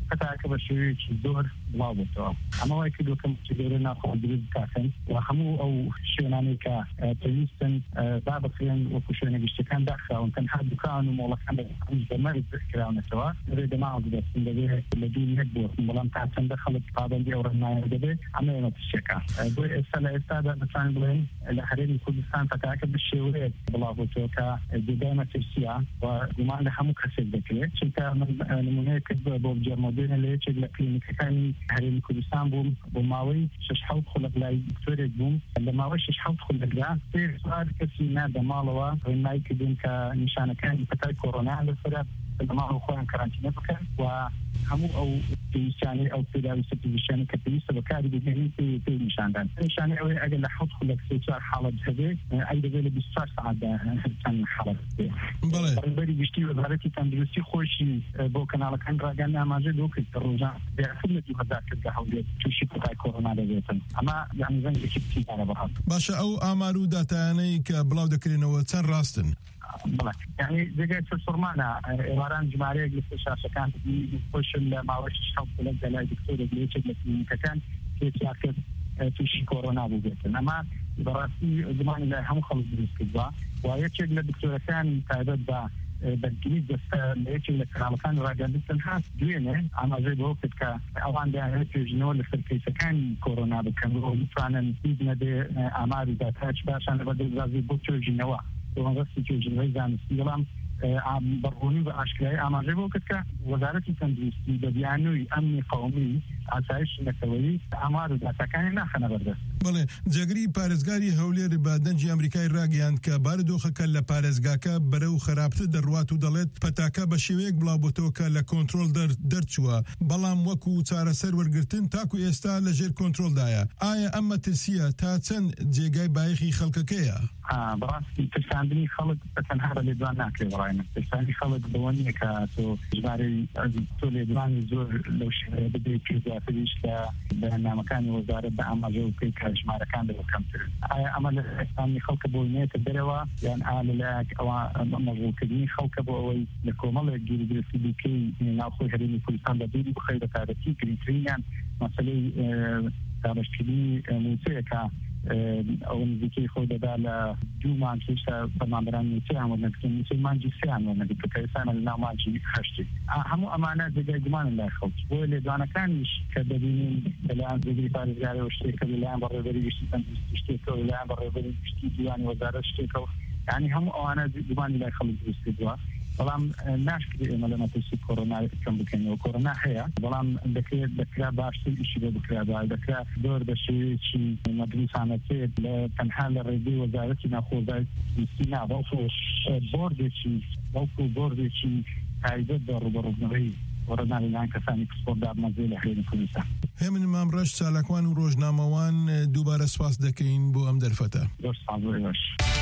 Speaker 15: فتاك بشوي زور بلاو بتوا أما واي كده كم تقولنا خالد كافن وهمو أو شيناني كا تيستن بعض خيان وكشنا بيشتكان داخل وكان حد كانوا مولكان بمرض كلامنا سوا نريد معه بس اللي الذي يكبر ملام تعتمد دخلت قابل دي ورنا يدبي عملنا الشكا بقول السنة استاذ مثلا بلين الحريم كردستان فتاك بالشوية بلاو بتوا كا دائما ترسيا وما لهم كسب ذكره شنتا من نمونه كذب بوجه مودين اللي يشغل كلينيك كان حريم كردستان بوم بوماوي ششحوط خلق لاي دكتور بوم لما وش شحوط خلق لا في سؤال كثير نادى مالوا وما يكدون كنشانه كان فتاة كورونا للفرق لما هو خوان كارانتينا بكن وهمو أو تيشاني أو تداوي ستيشاني كتيس وكاري بيجي في في نشاندان نشاني أو أجل لحط خلق سيصير حالة هذه أي دقيقة بيصير سعادة كان حالة
Speaker 14: بله
Speaker 15: بدي بيشتي وزارتي تندرسي خوشي بوكن على كان راجعنا ما جد وقت الرجال بيعرفون اللي هذا كذا حولي تشوفي بتاع كورونا ده أما يعني زين كتير على بعض
Speaker 14: باشا أو أمارو داتاني كبلاو دكرينو وتسن راستن
Speaker 15: يعني دقيقة الفرمانة إيران جماعية جلسة شاشة كانت بيخش المعوش الشوط لدى لا دكتور اللي يشغل في كان كيف يأكل تشي كورونا بوجهتنا أما براسي زمان اللي هم خلص بالكذا ويشغل الدكتور كان تعبد با بالجديد بس يشغل على كان راجع بالسنحات دوينه أنا زي بوقت كا أوان ده يتجنوا لفرقة كان كورونا بكمل فعلا نسيبنا ده أماري ده تاج باشان بدل زازي بوتشر جنوا ونغسل جوجل ويزان السلام عم برهوني بأشكال أما جبوا كذا وزارة التندريس بديانو أمني قومي عسايش نكوي أمار ذاك كان ناخنا برده.
Speaker 14: بله جاگری پارێزگاری هەولێر بە دەنجی ئەمریکای ڕاگەیاند کە بارودۆخەکە لە پارێزگاکە بەرەو خراپتر دەڕوات و دەڵێت پەتاکە بە شێوەیەک بڵاوبۆتەوە کە لە کۆنتڕۆل دەرچووە بەڵام وەکو چارەسەر وەرگرتن تاکو ئێستا لەژێر کۆنتڕۆلدایە. ئایا ئەم مەترسیە تا چەند جێگای بایەخی خەڵکەکەیە؟
Speaker 15: بەڕاستی ترساندنی خەڵک بەتەنها بە لێدوان ناکرێت بەڕای من. ترساندنی خەڵک بەوەنیە کە تۆ ژمارەی تۆ لێدوانی زۆر لەو شێوەیە بدەیت پێ زیاتریش لە بەرنامەکانی وەزارەت بە ئاماژە بکەیت کە ژمارەکان دەکەمتر. ئایا ئەمە لە ئێستانی خەڵکە بۆ نێتە دەرەوە یان ئا لەلایەک ئەوە مەژوورکردنی خەڵکە بۆ ئەوەی لە کۆمەڵێک گیرگرفتی بکەی ناوخۆی هەرێمی کوردستان بە دووری بخەی بە تارەتی گرنگترینیان مەسەلەی دابەشکردنی موچەیەکە ئەو نزیکەی خۆی دەدا لە دوو مانگ هێشتا بەرنامبەران موچەیان وەرنەگرتن موچەی مانگی سێیان وەرنەگرتن کە ئێستانە لە ناو مانگی هەشتی. هەموو ئەمانە جێگای گومانن لای خەڵک بۆیە لێدوانەکانیش کە دەبینین لەلایەن جێگری پارێزگارەوە شتێکە لەلایەن بەڕێوەبەری گشتی تەندروستی شتێکەوە لەلایەن بەڕێوەبەری گشتی دیوانی وەزارەت شتێکەوە یعنی هەموو ئەوانە گومانی لای خەڵک دروست کردووە. بەڵام ناشکری ئێمە لە مەترسی کۆڕۆنا کەم بکەینەوە کۆڕۆنا هەیە بەڵام دەکرێت دەکرا باشتر ئیشی بۆ بکرا دەکرا زۆر بە شێوەیەکی مەدروسانەکرێت لە تەنها لە ڕێگەی وەزارەتی ناخۆزای ویستی نا بەڵکو بۆردێکی بەڵکو بۆردێکی تایبەت بە ڕوبەڕوونەوەی وەڕێدان لەلایەن کەسانی پسپۆرتدا بمەزێ لە هەرێمی کوردستان.
Speaker 14: هێمن مامڕەش چالاکوان و ڕۆژنامەوان دووبارە سواس دەکەین بۆ ئەم دەرفەتە.
Speaker 15: زۆر ساڵ زۆر باش.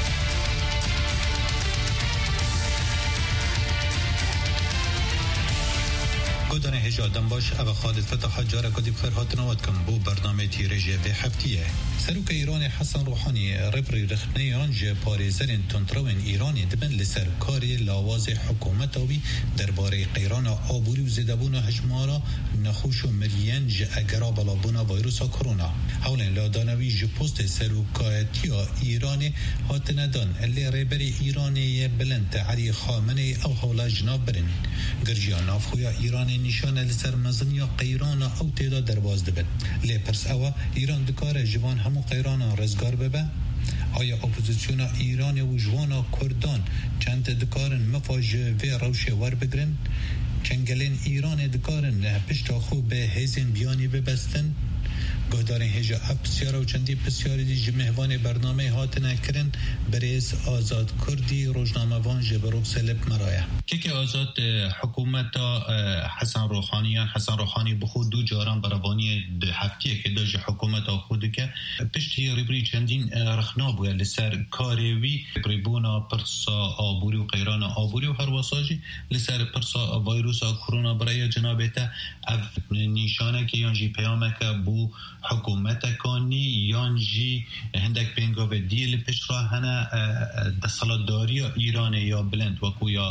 Speaker 8: گودان هجا دنباش او خالد فتح جاره کدی بخیر هاتنوات کم بو برنامه تیرجه به هفتیه سروک ایران حسن روحانی ربری رخنیان جه پاریزرین تندروین ایرانی دبن لسر کاری لاواز حکومتاوی درباره قیران آبوری و زدبون هجمارا نخوش و مریان جه اگرا بلابونا ویروسا کرونا حولین لادانوی جه پست سروکایتیا ایرانی هاتندان اللي ربری ایرانی بلند علی خامنه او حولا جناب برن گرجیان نافخویا ایرانی نشانه لسر مزنیا قیران او تعداد درواز دبن لی پرس او ایران دکاره جوان همو قیران رزگار ببه آیا اپوزیسیون ایران و جوان کردان چند دکارن مفاجه و روشه ور بگرن چنگلین ایران دکارن پشتا خوب به هزین بیانی ببستن گهدارین هجا اپ بسیار و چندی بسیاری دی جمهوان برنامه هاتنه کرن بریز آزاد کردی روزنامه وان جبروک سلب مرایه که که آزاد حکومت حسن روحانیان حسن روحانی بخود دو جاران برابانی هفتیه که داج حکومت خود که پشتی ریبری چندین رخنا بویا لسر کاریوی ریبونا پرسا آبوری و قیران آبوری و هر واساجی لسر پرسا ویروسا کرونا برای جنابیتا اف نیشانه که یانجی پیامه که بو حکومت کانی یانجی هندک بینگو و دیل پشت را هنه دستالداری ایران یا بلند وکو یا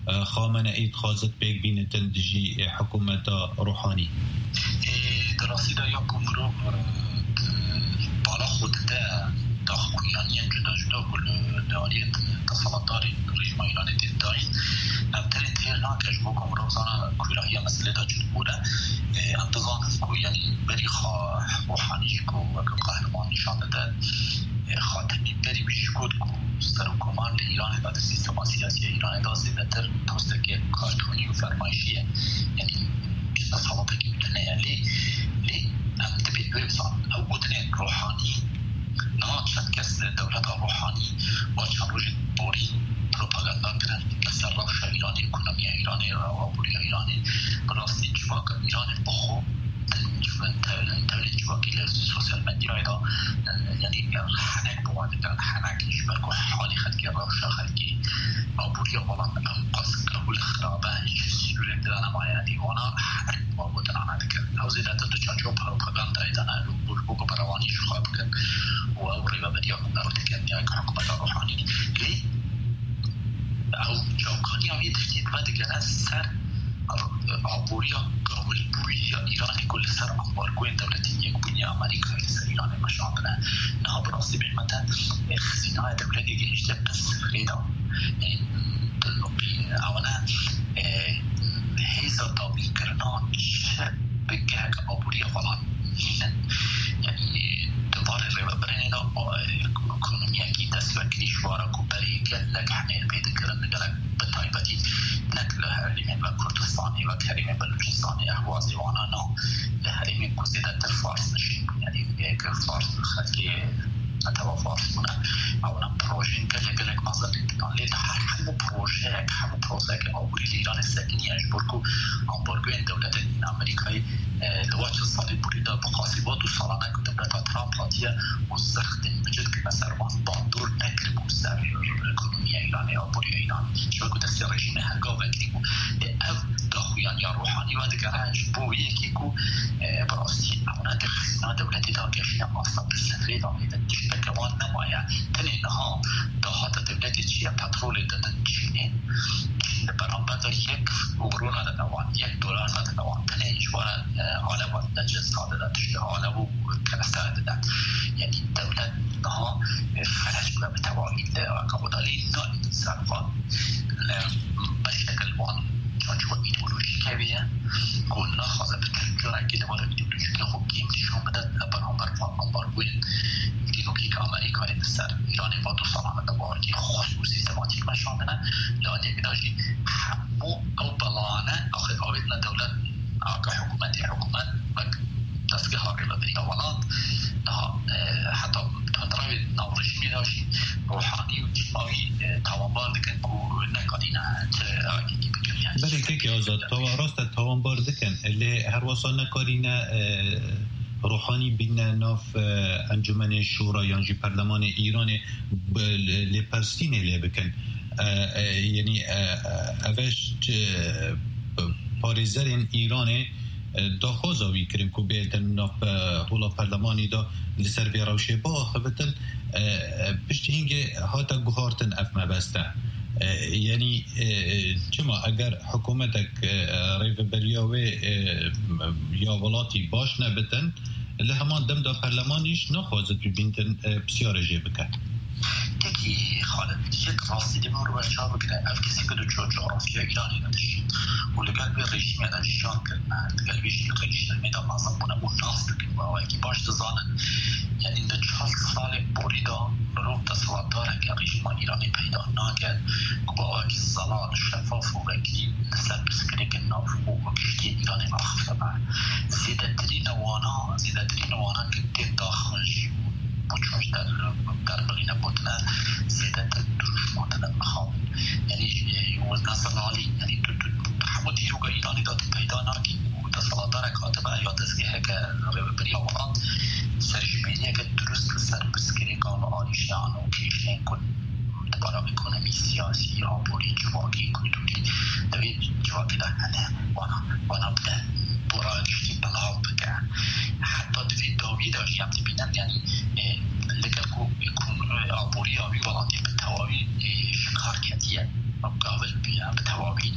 Speaker 8: خامنه اید خواست بیگ بین تندجی حکومت روحانی
Speaker 16: دراستی دا یا کمرو بالا خود ده دا خویانی جدا جدا کل داریت تصالتاری رژیم ایرانی دیدارین نبترین تیر ناکش بو کمرو زانا کولاهی مسئله دا جد بوده انتظام کو یعنی بری خواه روحانی کو وکم قهرمان نشان ده خاتمی بری بشکود کو سر و کمان ایران بعد سیستم سیاسی ایران دا زیدتر توسته که کارتونی و فرمایشیه یعنی تصالته که میتونه لی لی هم تبید ببزان او بودنه روحانی نه چند کس دولت روحانی با چند روز بوری پروپاگاندا کرن مثل روش ایرانی اکنومی ایرانی و آبوری ایرانی براستی جواک ایران بخو تولید جواکی لسوسیال مدیا ایدا یعنی حنک بواده کرن حنکش برکو حالی خدکی روش خدکی آبوری والان قاسم قبول خرابه سیلوره دیدن اما یعنی وانا حنک بودن آنه دکر او زیده دو چاچو پروپاگاندا ایدانه بلبوگو بروانی شخواه بکن و او ریبه بدیا کنه رو دکن یا که حکومت روحانی لی او جاوکانی او یه دفتید و دکره سر آبوری قابل بوری ایرانی کل سر انبارگوین دولتی یک بونی امریکایی سر ایران مشاهدنه نه براستی بگمتن خزینه های دولتی که اجده بس خیدا دلوبی اولا هیزا دابی کرنا چه بگه که آبوری فلان هینن یعنی دوباره ریوه برنه دا اکنومی اکی دست وکلی شوارا کو بری گلک حنیل پیدا کرن گلک بطایبتی نکل حریم و کردستانی و حریم بلوچستانی احوازی وانا نا حریم کزیده در فارس نشین یعنی یک فارس خلقی نتوا فارس بونه اونا پروژین گله گلک مازد دیدن لید همو پروژه همو پروژه که آبوری ایران سکنی اجبور کو آنبارگوین دولت امریکایی لواج سالی بوریده بقاسیبات و سالانه که دولت ترامپ لاتیه و زخت مجد که مسروان باندور نکر بو سر اکنومی ایرانی آبوری ایران شما که دستی رژیم هنگا وکری بو او داخویان یا روحانی و دگرهش بو یکی که براستی اونا دخصینا دولتی دا گشنه ماستا بسفری دانیده دشتکوان نمایه تنین ها داهات دولتی چیه پترول دادن چینه برانبر یک اورو ندنوان یک دلار ندنوان تنین اجباره حاله و نجز دادن تشته حاله و کنسته دادن یعنی دولت ها فرش بگه به تواهید اکامودالی نا انسان وان بشکل وان چانچو ایدئولوژی که بیه گل نخوازه به تنجانه که دوار ایدئولوژی که خوب گیم نشون بدن برانبر وان انبارگوین دیگوکی که امریکایی سر ایرانی با دو سالانه دوارگی خصوص سیستماتیک مشاندنه لاده که داشتی همو او بلانه آخر آویدن دولت آقا حکومتی حکومت و دستگاه ها قیبه بری اولاد حتی تندروی نورشی داشتی روحانی و اجتماعی توانبار دکن که نکادینه چه آگیگی بکنیه
Speaker 8: بله که آزاد تا راست توانبار دکن اللي هر وصل نکارینه روحانی بین ناف انجمن شورا یعنی پارلمان ایران لپرستین لی بکن یعنی اوش پاریزرین ایران داخوزاوی کریم که بیلتن ناف حولا پارلمانی دا لسر بیراوشه با خبتن پشت هنگه هاتا گوهارتن اف مبسته یعنی چما اگر حکومتک ریو بریاوه یا ولاتی باش نبتن لهمان دم دا پرلمانیش نخوازد ببینتن بسیار جه بکن
Speaker 16: تکی خالد یک راستی دیمون رو بچه ها بکنه اف کسی که دو جو جغرافیا ایرانی نداشتید و لگل به رژیم نداشتیان کرنه لگل بیشی رئیش نمیدان نازم بونه و ناس بکن و اگه باش دزانن یعنی ده چهار سال بوریدا رو تصوات داره که رژیم ایرانی پیدا ناگل که با اگه زلال شفاف و وکی نسل بسکره که ناف و کشتی ایرانی مخفه با زیده ترین وانا زیده ترین وانا که دید داخلشی بچوش در در بلینه بودنه زیده دروش ماندنه مخواه یعنی وزن زلالی یعنی همه دیروگا ایرانی داد پیدا ناکی و دستالاتار کاتبه یا دستگه که بری آوران سرش بینیه که درست سر بسکری کام آنیشیان و کیشین کن دبارا اکنومی سیاسی آبوری جواکی کلتوری دوید جواکی در هنه وانا وانا بده برای گشتی بلاب بگه حتی دوید داوی داشتی هم بینن یعنی لکل که آبوری آبی ولادی به تواوی شکار کتیه مقابل به تواوی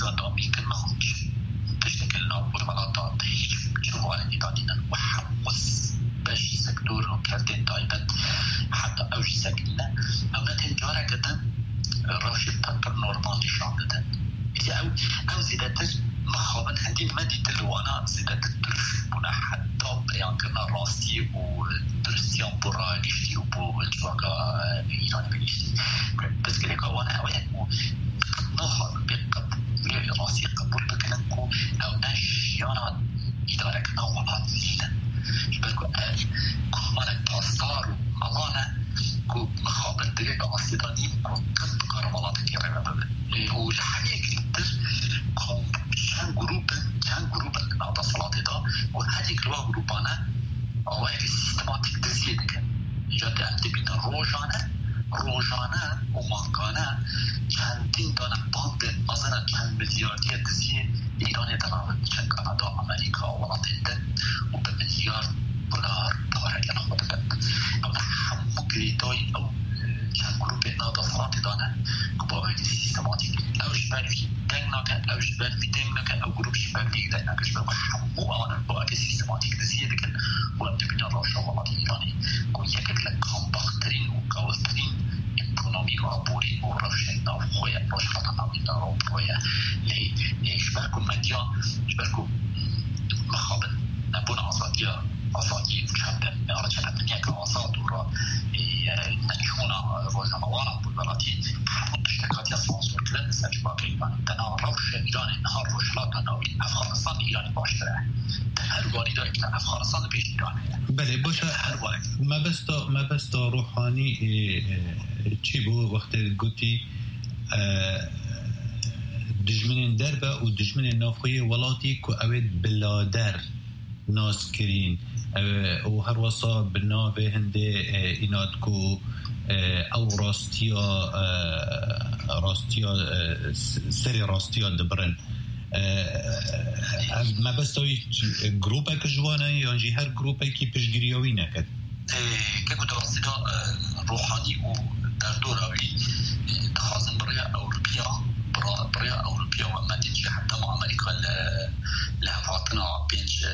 Speaker 16: دامی که نهانچ تشتكل نابور ولاتا هیچ جوال ندادینا و حموز باش سكتور وكارتين تايبت حتى اوش سكننا او نتين جارة كدن راشي بطر نورمال نشان ددن او او زيادتر مخابن هندي مدي تلوانا زيادتر ترشبونا حتى بيان كنا راستي و درستيان برا نشتي و بو الجواقع ايراني بنشتي بس كليك وانا اوين و نخابن بيقبل راسي قبول بكلنكو او ناشيانا إدارة كنا وعاد زيدا شبكو آل كمانا تاستارو ملانا كو مخابر دقيقة أصيدانين كو قد قرمالات كيرا بابا والحقيقة كتر كم كان جروبا كان جروبا لنعطى صلاة دا وهذه كلها جروبانا أوائل سيستماتيك تزيد كان جاد أنت بين روجانا روجانا ومانكانا كان دين دانا باند أظن كان ملياردية تزيد إيران تناول كان كندا أمريكا ولاتين وبمليار دولار دولار كان خدتن أو نحن مقريتاي أو كان جروبنا دفعات دانا كباوي سيستماتيك أو شبال في دينك أو شبال في دينك أو جروب شبال في دينك شبال حمو أنا باوي سيستماتيك تزيد كان وأنتبنا راشا ولاتين إيراني وياك لك كم بخترين وكاوسترين ekonomi aburi o rošenja vhoja prošla na vida vhoja le شبكوا مديا شبكوا مخابن نبون آزادية آزادی وشبه رجع الدنيا كآزاد ورا نجحونا روزنامه‌وارا بالبلاتي همون تشتكات يسانسور كلن سجباك إيران تنا روش إيران نهار روشلات ناوي أفغانستان إيران باشتره هر واری داره که افغانستان پیش ایرانه.
Speaker 8: بله باشه ما بس تا ما بس تا روحانی چی بو وقت گویی دشمن دربه و دشمن نافخی ولاتی که اوید بلادر ناس کرین و هر وصا بناوه هنده ایناد که او راستیا راستیا سری راستیا دبرن ما بس توی گروپه که جوانه یا جی هر گروپه که پیشگیریوی نکد
Speaker 16: که گوید راستیا روحانی و در دوراوی تخازن برای اروپیا برای اروپیا و مدینجی حتی ما امریکا لحفاظنا بینج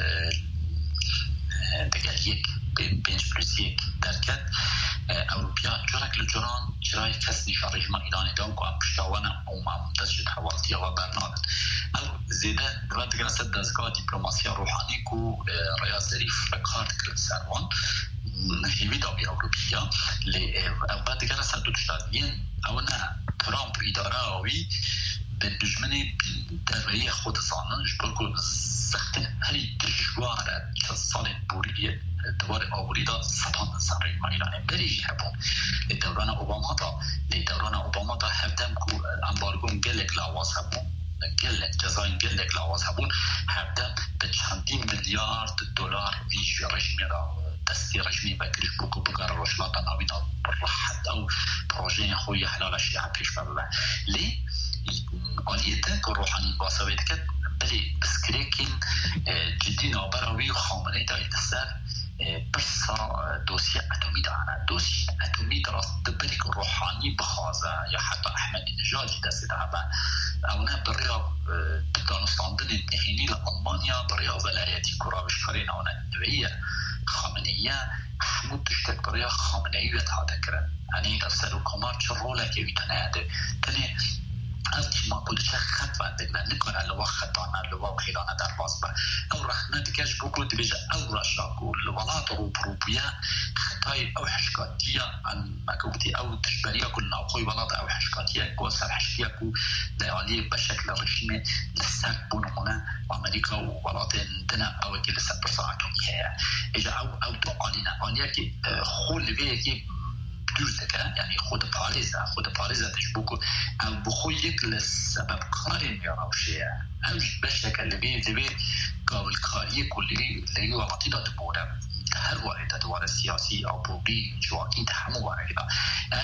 Speaker 16: دیگر یک بینج پلیس یک درکت اروپیا جرک لجران جرای کس نشان رژیم ایرانی دام که پشتوانه او معمودت شد حوالتی و برنامه او زیده برای دیگر سد دزگاه دیپلوماسی روحانی که ریاض ظریف رکارد کرد سروان نهیوی داوی اروپیا او بعد دیگر سد دو تشتادین او نه ترامپ اداره آوی به دشمن درباره خود سانن جبرگو سخت هری دشواره که سال بوری دوار آوری دا ستان سر ایران بریجی هبون دوران اوباما دا دوران اوباما دا هفدم که امبارگون گلک لاواز هبون گلک جزاین گلک لاواز هبون هفدم به چندین میلیارد دلار ویش رژیمی را دستی رژیمی بکرش بکو بگر روشلات ناوینا راحت او پروژه خوی حلال شیعه پیش ببه لی آلیته که روحانی باسوید که بلی بسکریکین جدی نابراوی و خامنه داید سر برسا دوسیه اتمی دانه دوسیه اتمی دراست بلی که روحانی بخوازه یا حتی احمدی نژادی دستی دهبه اونه بریا دانستاندن نهینی لألمانیا بریا ولایتی کراوش کارین اونه نویه خامنهیه حمود تشتک بریا خامنهیویت هاده کرن یعنی دفتر و کمار چه روله که ویتنه هده تنه از ما کلی چه خط باید بگن نکنه لوا خطانه لوا خیلانه در باز با او رخنه دیگهش بگو دیگه او رشا گو لولات رو پروبیه خطای او حشکاتیه مکوتی او تشبریه کل ناوخوی ولات او حشکاتیه گو سر حشکیه کو لیالی بشکل رژیم لسر بونمونه امریکا و ولات دنه او که لسر برساعتونی هیا اجا او او دو آلینه آلیه که خول بیه که دوست دکن یعنی خود پاریزه خود پاریزه تش بکو او بخو یک لسبب کاری میاروشه اوش بشکل لبی لبی قابل کاری کلی لیو وقتی داد بوده هر وارد دوار سیاسی او بوبی جواکی تحمو وارد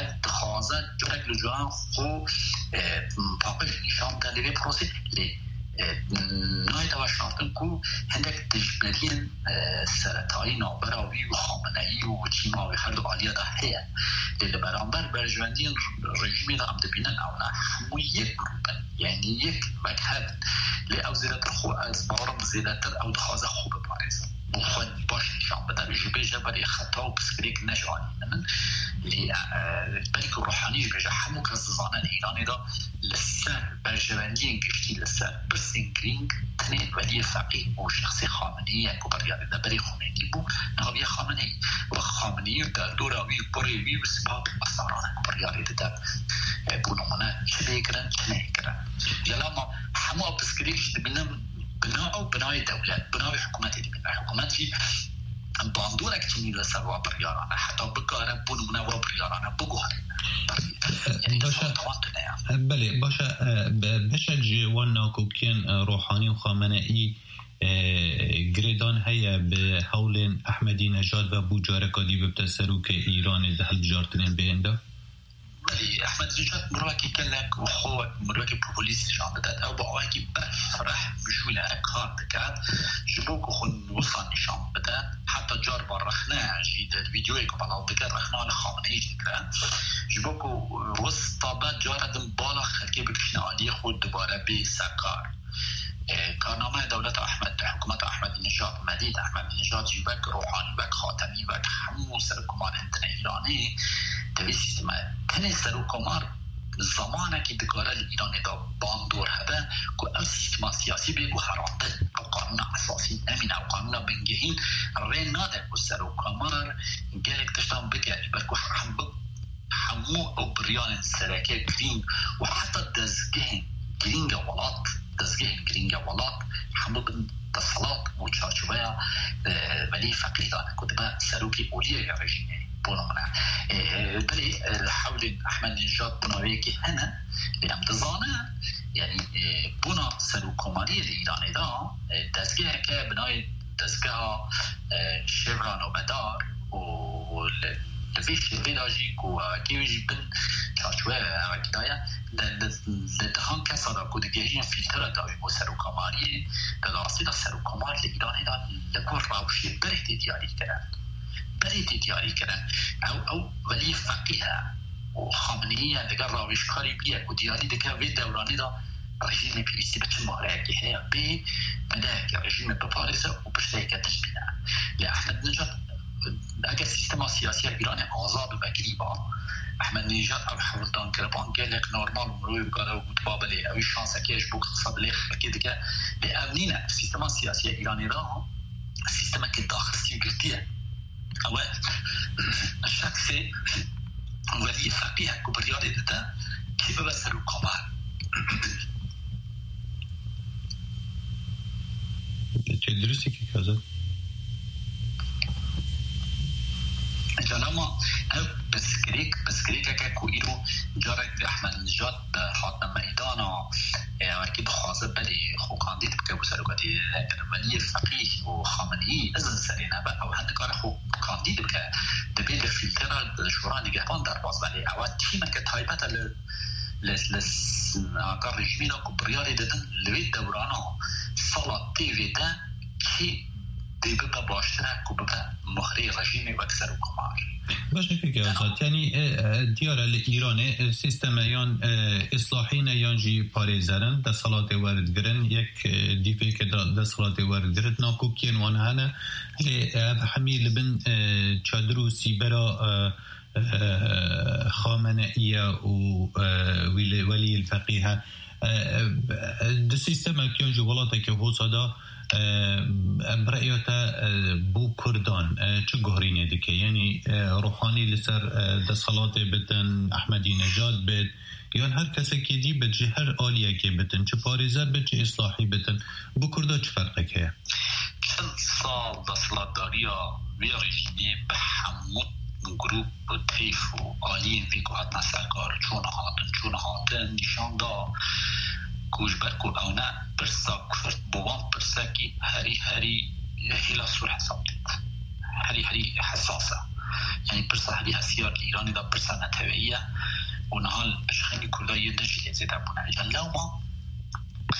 Speaker 16: خازه جرک لجوان خو پاقش نشان ده لبی پروسی لی نای دواشتن کو هندک تجبرین سرطایی نابراوی و خامنه‌ای و چیما و هر دو عالیه ده هیا لیل برانبر برجواندین رژیمی ده هم دبینن اونا همو یک گروپن یعنی یک مکهد لی او زیادتر خو از بارم زیادتر او دخوازه خوب بارزن بخوان باش نشان بدن جبه جبری خطا و بسکریک نشانی من لی بلک روحانی جبه همو کس زانن ایرانی دا لسر برجواندین گشتی لسر برسین گرینگ تنین ولی فقیه و شخصی خامنه‌ای اکو بریاری دا بری خمینی بو نابی خامنه‌ای و خامنه‌ای در دوراوی بریوی و سباب اثاران اکو بریاری دا بو نمونه چه بیگرن چه نیگرن جلا ما همو بسکریکش دبینم بناء او بناء دولة بناء حكومات دي بناء حكومات في باندورك تشني لسروا بريارانا حتى بقارا بنونا وبريارانا بقوها يعني
Speaker 8: باشا بله باشا باشا جوانا كوكين روحاني وخامنئي گریدان هيا بحول احمدي نژاد و بوجاركا دي بتسروك ايران دهل بجارتنين بينده
Speaker 16: بله احمد نژاد مروكي كلك وخوك مروكي بوبوليس شان بدات او بعواكي بفرح بجولة اكهار دكات جبوكو خن وصل نشان بدات حتى جار برخنا جيد الفيديو يكو بلاو دكات رخنا لخامنئي جدكران جبوكو وسطابات جاردن بالا خلقي بكشنا عليه خود دوباره بسكار کارنامه دولت احمد حکومت احمد نژاد مدید احمد نژاد جیبک روحانی بک خاتمی بک همو سرکمار هندن ایرانی دوی سیستم تنه سرکمار زمانه که دکاره ایرانی دا باندور هده که از سیستم سیاسی بگو حرامده او قانون اساسی نمین او قانون بنگهین ری ناده که سرکمار گلک تشتان بگه برکو همو او بریان سرکه گرین و حتی دزگه گرینگ ولات دزگه گرینگ ولات همو بن تصالات و چارچوبه ولی فقیه دانه کدبه سروکی اولیه یا رژیمه بونمنا بلی حول احمد نژاد بناوی که هنه لیم دزانه یعنی بنا سروکماری ایرانی دا دزگه که بنای دزگه شوران و بدار و لفيش الفيلاجي كو كيوجي بن تشاشوا عقدايا لدهان كسر كود جيجين فلتر داوي بو سروكماري دلاسي دا سروكمار لإيران دا لكور راوشي بريت دياري كران بريت دياري كران او او ولي فقيه وخامنئي دغ راوش كاري بيه كو دياري دغ وي دوراني دا رژیم پیوستی به چه ماره که هیا بی مده که رژیم بپارسه و بشته که تشبینه لأحمد نژاد اگر سیستم سیاسی ایران آزاد و بکری با احمد نژاد او حولدان کربان گلک نورمال مروی بگاره و بود بابلی اوی شانسه کهش بو خصاب لیخ که دیگه به امنینه سیستم سیاسی ایرانی را سیستم که داخلی گرتیه او شخصی ولی فقیه که بریاری داده که ببسر و کامل
Speaker 8: چه درستی که کازد؟
Speaker 16: جانما او بسکریک بسکریک که کویرو جارک احمد نژاد حاطم میدانا وکی بخواسته بلی خو کاندید بکه بسروکاتی ولی فقیه و خامنه‌ای ازن سرینه با او هند کار خو کاندید بکه دبیل فیلتر شورا نگهبان در باز ولی او تیمه که تایبت ل لس آقا رژیمی را کبریاری دادن لوی دورانا سالا تیوی ده کی دیگه با باشتره که به مخری رژیمی و اکثر و کمار
Speaker 8: باشه که آزاد یعنی دیاره ایران سیستم یان اصلاحین یان جی پاریزرن در صلات وارد گرن یک دیفه که در صلات وارد گرن ناکو کین وانه هنه همی لبن چادرو سیبرا خامنئیه و ولی الفقیه ده سیستم که یان ولاته که هو صدا برأيته بو كردان چه گهرینه دیگه یعنی روحانی لسر دستخلات بتن احمدی نژاد بد یا هر کسی که دی به جهر عالیه که بتن چه پاریزر به چه اصلاحی بتن بو کردا چه فرقه که
Speaker 16: چند سال دستخلات داریا وی رژیمی به همون گروپ و طیف و عالی وی گوهد نسلگار چون هاتن چون هاتن نشان دا کوش برکو اونا برسا کرد بوان برسا کی هری هری هیلا سور حساب دید هری هری حساسه یعنی برسا هری حسیار ایرانی دا برسا نتوییه و نهال بشخینی کردایی نجیلی زیده بونه جلو ما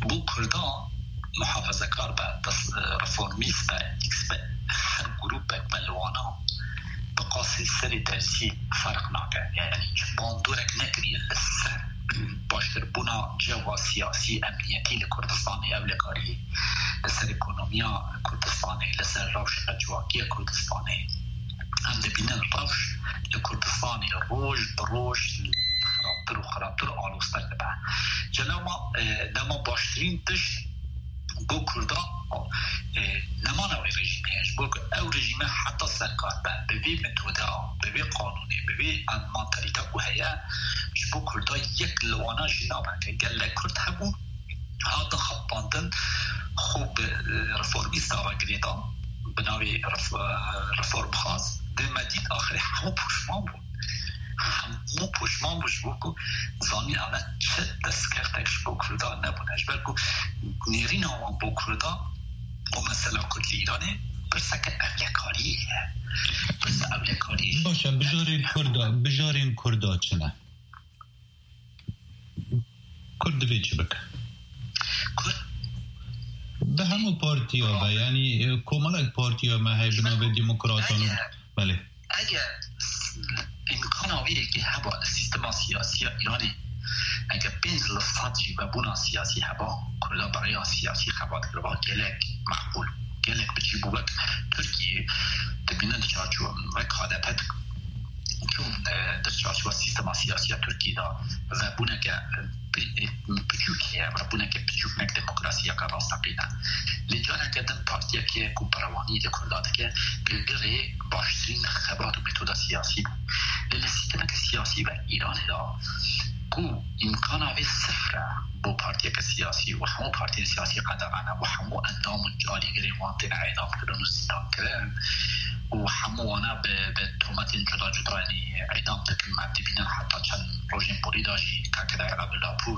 Speaker 16: بو كردان محافظة كاربا بس رفورميستا اكسبت هر جروب بلوانا بقاسي سري درسي فرق ناكا يعني باندورك نكري السر باشتر بنا جوا سياسي امنيتي لكردستاني او لكاري لسر اكونوميا كردستاني لسر روش اجواكي كردستاني هم دبينن روش لكردستاني روش بروش خرابتر وخرابتر آلوستر دبا جنوما نما باشترين تش بو كردا نمانا وی رژیم هیچ بو او رژیم حتی سرکار به بی متودا به بی قانونی به بی منطقیتا و هیا بو کردا یک لوانا جنابه که گل کرد هبو هاتا خباندن خوب رفورمیست آوا گریدان بناوی رفورم خاص ده مدید آخری همو پوشمان بود همو پوشمان بوش بو زانی اولا چه دست کردکش بو کردا نبونش بلکو نیرین آوان بو کردا و مثلا کدلی ایرانه برسک اولیکاریه برس اولیکاریه
Speaker 8: باشه بجارین کردا بجارین کردا چنه کرد دوی چی بکن
Speaker 16: کرد
Speaker 8: به همو پارتی ها با یعنی کمالک پارتی ها ما هی بنابه دیموکراتانو بله
Speaker 16: اگر امکان آویه که هوا سیستم سیاسی ایرانی اگر بینز لفظی و بنا سیاسی هوا کلا برای سیاسی خبات کروا گلک معقول گلک بچی بوک ترکیه دبینن چارچو و کادپت چون در چارچو سیستم سیاسی ترکیه دا و بنا که بچوکیه و بنا که بچوک نک دموکراسی که راستقیده لجانه که دن پارتیا که کوپروانی ده کرداده که بلگره باشترین خبات و متودا سیاسی بود لیل سیستم که سیاسی و ایران دا کو امکان آوی صفره بو پارتیا که سیاسی و همو پارتی سیاسی قدرانه و همو اندام جالی گره وانتین اعدام کردن و زیدان کردن و همو وانا به تومت جدا جدا یعنی اعدام دکن مبدی بینن حتی چند روژین بوری داشی که در عرب لاپور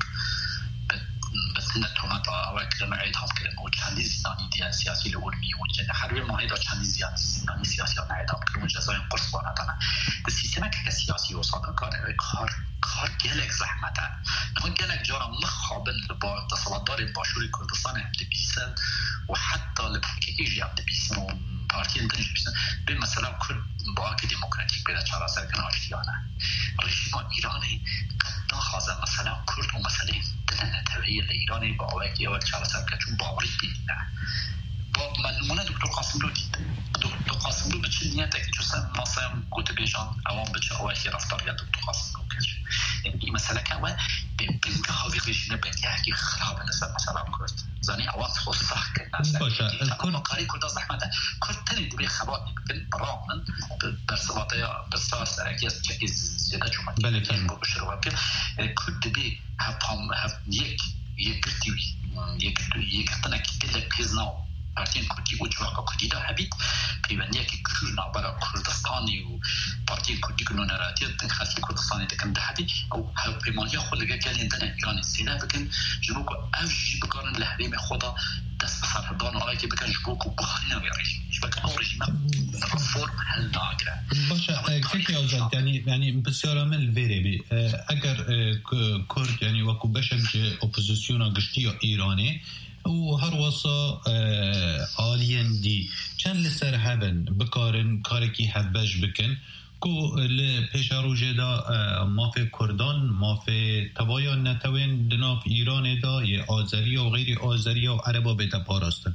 Speaker 16: بسنده تومت آوه کردن اعدام کردن و چندی زیدانی دیان سیاسی لولمی و جنه حروی ماهی دا چندی زیدانی سیاسی ها اعدام کردن و جزای قرص بانتانه ده سیستمه که سیاسی و صادر کاره کار کار گلک زحمته نما گلک جارا مخابن با تصالدار باشوری کردستان هم دبیسن و حتی لبکی ایجی هم دبیسن و پارتی انتنش بیسن به مثلا کرد با که دموکراتیک بیده چرا سرکن آشتیانه رژیم ایرانی قدن خوازه مثلا کرد و مثلا دلن نتوهی ایرانی با آوه که اول چرا سرکن چون باوری بیدینه با ملمونه دکتر قاسم رو دید دکتر قاسم رو به چه نیته که چوستن ناسم گوته بیشان اوان به چه آوه که رفتار یا دکتر قاسم رو کش یعنی مثلا که اوه بینگه هاوی رژینه بینگه هکی خراب نسبت مثلا کرد زنی اوان خود سخت کرد
Speaker 8: باشه
Speaker 16: اما کاری کرد زحمته کرد تنی دوی خبات بکن برامن برسواته یا برسوا سرکی از چکی زیده چومت
Speaker 8: بله تنی
Speaker 16: بشروع بکن کرد دوی هفت یک یک گرتیوی یک یک تنکی کل پیزناو پارتین کردی و جواقع کردی دا هبید پیوندیه که کرنا برا کردستانی و پارتین کردی کنو نراتیه دن خاصی کردستانی دکن ده هبید او هاو پیمانیه خود لگه گلین دن ایران سینه بکن جبوکو افجی بکارن لحریم خودا دست بسرهدان و آقای که بکن جبوکو بخاری نوی رژیم بکن او رژیم رفورم هل ناگره
Speaker 8: باشه کسی آزاد یعنی یعنی بسیار عمل ویره بی اگر کرد یعنی وکو بشک اپوزیسیون گشتی یا ایرانی و هر وصا آلین دی چند لسر هبن بکارن کارکی هبش بکن کو لپیش روژه دا مافی کردان مافی تبایان نتوین دناف ایران دا یه آذری و غیر آذری و عربا بیتا پاراستن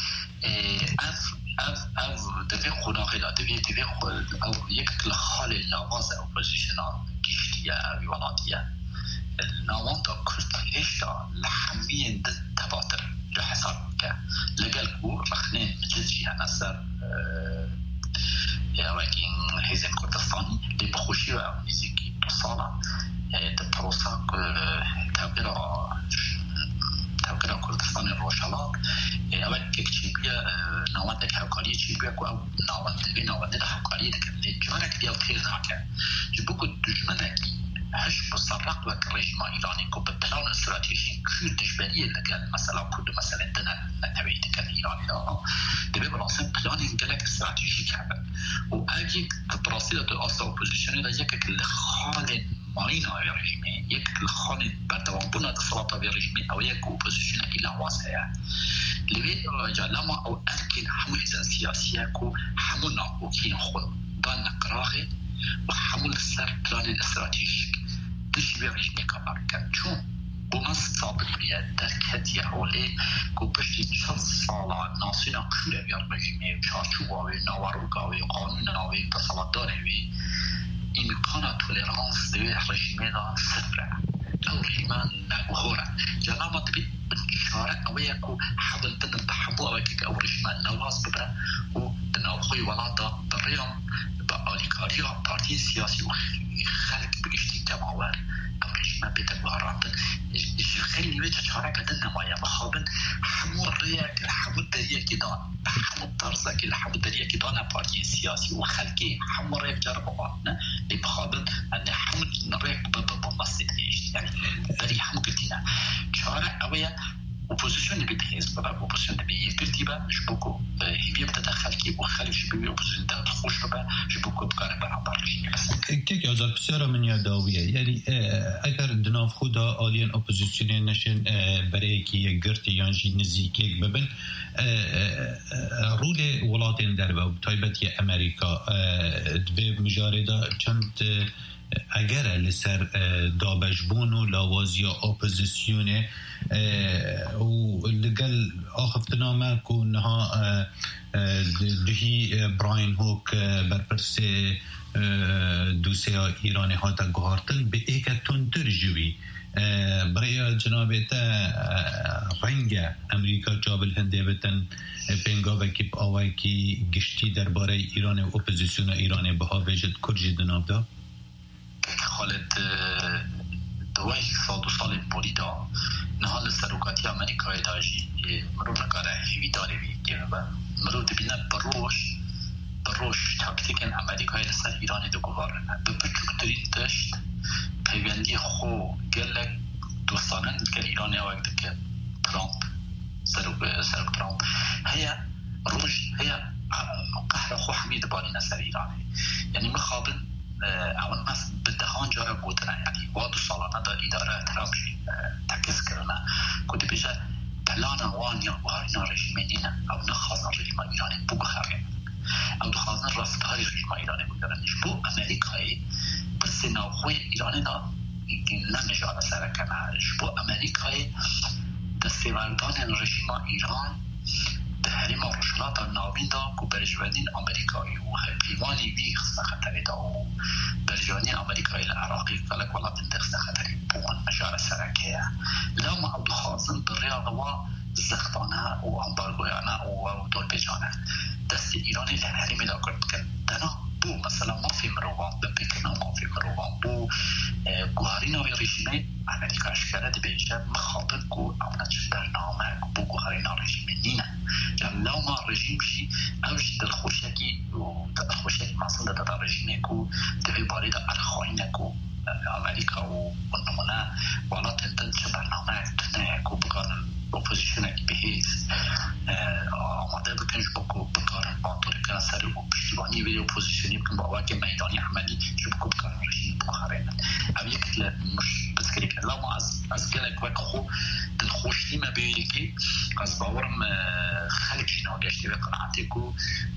Speaker 16: اف اف اف دوی خوناقی دا دوی دوی او یک لخال لاواز اپوزیشنال گشتیه اویواناتیه ناوان دا کردهش دا لحمین دا تباتر جو حساب که لگل کو رخنین مجدجی هنسر یا وکین حزب کردستانی لی بخوشی و نزیکی دو سالا دا پروسا تبقیرا تبقیرا کردستان روشالاک اول که چی بیا ناوانده که حکاریه چی بیا که ناوانده بی ناوانده دا حکاریه دکن لی جوانه که بیا تیر ناکه جو بکو دجمنه هش بصرق وك رژیم ایرانی کو به پلان استراتژی کردش بریه لگل مثلا کرد مثلا دنن نتوید کن ایرانی دا دبی بلاسن پلان انگلک استراتژی کردن و اگر یک پراسیل تو آسا اپوزیسیونی دا یک کل خال مالینا وی رژیمی یک کل خال بردوام بونا دا صلاة وی رژیمی او یک اپوزیسیون ایلا واسعه لوی جالما او ارکین همو ایزان سیاسیه کو همو ناقوکین خود دا نقراغی و همو سر پلان الاستراتیجیک دشی وی رژیمی کامر کن چون بومن ثابت بیاد در کتی حوله کو پشتی چند سالا ناسینا کشوره بیار رژیمی چارچوباوی نواروگاوی قانوناوی تسلطداروی امکان تولرانس دوی رژیمی دا صفره او رژیمان نگوهوره جنابا تبی اشاره اوه کو حبل بدن بحبو اوه که او رژیمان نواز ببره و دناوخوی ولادا بریام با آلیکاری پارتی سیاسی و خلق بگشتی جماور او رژیمان بیتر بهاراندن خیلی نیوه چه چاره کدن نمایه مخابن همو ریک همو دریه دان همو طرزه که همو دریه دان پارتی سیاسی و خلقی همو ریک جرب بابا لی مخابن انه همو ریک بمستید ایشت یعنی داری همو گلتینه چاره اوه اپوزیسیون بی حزب و اپوزیسیون بی گلتی با جبوکو هیوی بتدخل کی و خلیف شبیه اپوزیسیون داد خوش رو با جبوکو بکاره برابر رژیمی بسن
Speaker 8: که که ازار بسیار من یاداویه یعنی اگر دناف خدا آلین اپوزیسیون نشن برای که یک گرتی یانجی نزیکیک ببن رول ولاتین در و تایبتی امریکا دبی مجارده چند اگر لسر دابشبون و لاوازی اپوزیسیون و لقل آخفتنا ما كونها دهی براین هوک برپرس دوسیا ایرانی ها تا گهارتن به ایکتون ترجوی برای جنابت رنگ امریکا جابل هنده بتن پنگا و کیپ آوائی کی گشتی درباره ایران و اپوزیسیون ایرانی بها وجد کرجی دناب دا؟
Speaker 16: خالد دوای سال دو سال بولیدا نهال سروکاتی امریکای داجی مرو نکاره هیوی داری وی گیره مرو دبینه بروش بروش تاکتیکن امریکای لسر ایرانی دو گوارنه به بچوکترین دشت پیوندی خو گلک دوستانن گل ایرانی وقت که ترامپ سروک سروک ترامپ هیا روش هیا قهر خو حمید بانی نسر ایرانی یعنی مخابن اول ماس بدهان جارا گوتنا یعنی وادو سالانه دا اداره ترامپ تکس کرنه کده بیشه پلان وانیا وارنا رژیمی نینه او نخوازن رژیم ایرانی بگخرین او دخوازن رفتاری رژیم ایرانی بگرنش بو امریکایی بس نوخوی ایرانی دا نمیجاره سرکنه بو امریکایی دستیوردان رژیم ایران ده هریم روشلات ناوین دا که برجوانین امریکایی و پیوانی وی خسته خطری دا و برجوانین امریکایی العراقی فلک ولا بنده خسته خطری بوان مجال سرکیه لما او دخوازن بریا دوا زختانه و امبارگویانه و دول بیجانه دست ایرانی لحریمی دا کرد کن دنا بو مثلا ما فی مروان بپیکنه ما فی مروان بو گوهرین آوی رژیمه امریکا اشکره دی بیشه مخابن که اونا چه برنامه بو گوهرین آوی رژیمه نینه جمعه ما رژیم شی اوش دلخوشکی و دلخوشکی مثلا در رژیمه که دوی باری در ارخواینه که امریکا و نمونه والا تندن چه برنامه تنه که بگارن اپوزیشنه که بهیز آماده بکنش بکو بگارن بانطوری کنن سر و پشتیبانی ویدیو اپوزیشنی بکن با واقع میدانی عملی چه بکو بگارن رژیم بخارینن او یک مش بذکری که لما از از گلک وک خو دلخوش نیمه بیدی که از باورم خلق شینا گشتی و قناعتی که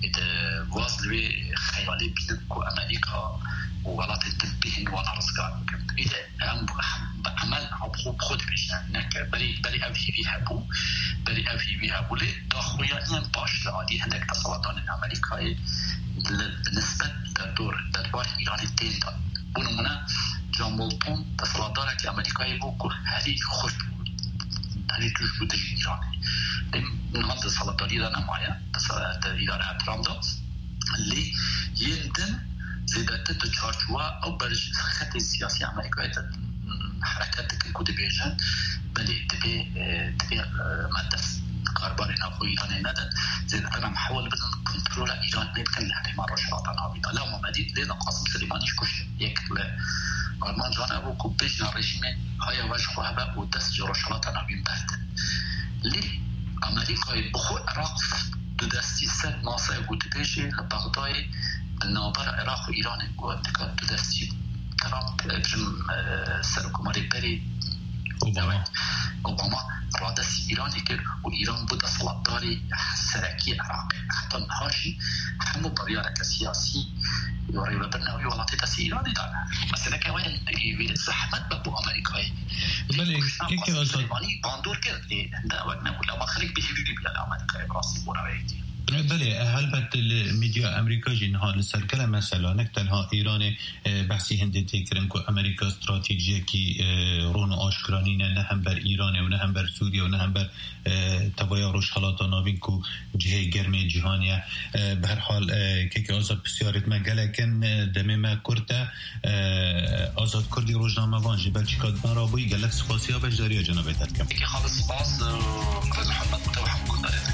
Speaker 16: وازلوی خیالی بیدن که امریکا و ولات تنبیهن وانا رزگار بکن ایده هم عمل خوب خود بشن نکه بری بری اوهی بی هبو بری اوهی بی هبو لی داخویانی هم باش لعادی هندک تصالتان امریکایی نسبت در دور در بار ایرانی تیل داد بونمونه جان بولتون تصالتاره که امریکایی بو که هری خوش بود هری توش بوده ایرانی نهان تصالتاری دا نمایه تصالت ایران اترام داد لی یندن زیدته تو چارچوه او برش خط سیاسی امریکایی حرکت که کود بیشن بلی تبی تبی مدرس کاربار ناخو ایرانی ندن زیدته هم حول بدن کنترول ایران نبکن لحریمان روشلات ناویدا لما مدید لینا قاسم سلیمانیش کشت یک آرمان جان او که بجنا رژیمه های وجه خواه و دست جو روشلات ناوین بردن لی امریکای بخو عراق دو دستی سر ناسای گوتی بیشه لبغدای نوبر عراق و ایران وابتكار تدرسي ترامب بجم سركماري بري
Speaker 8: اوباما
Speaker 16: اوباما رادس ايراني كر وايران بدا سلطداري سركي عراق حتى نهاشي همو بريارك سياسي يوري ببرناوي ولاتي تسي ايراني دانا مثلا كوين يريد زحمت بابو امريكاي
Speaker 8: بلي كيف ازاد
Speaker 16: باندور كر ده وقنا ولا ما خليك بيجي بلا امريكاي براسي بوراويتي
Speaker 8: بله هلبت الميديا امریکا جنها لسرکل مثلا نکتنها ایران بحثی هنده تکرن که امریکا استراتیجی که رون آشکرانی نه هم بر ایران و نه هم بر سوریه و نه هم بر تبایا روش حالاتا ناوین که جهه گرم جهانیه به هر حال که که آزاد بسیارت مگله کن دمه ما کرده آزاد کردی روزنامه وانجی بلچی کادبان را بوی گلک سپاسی ها بجداری ها جنابه ترکم
Speaker 16: که خالص باز رز محمد متوحم کن داره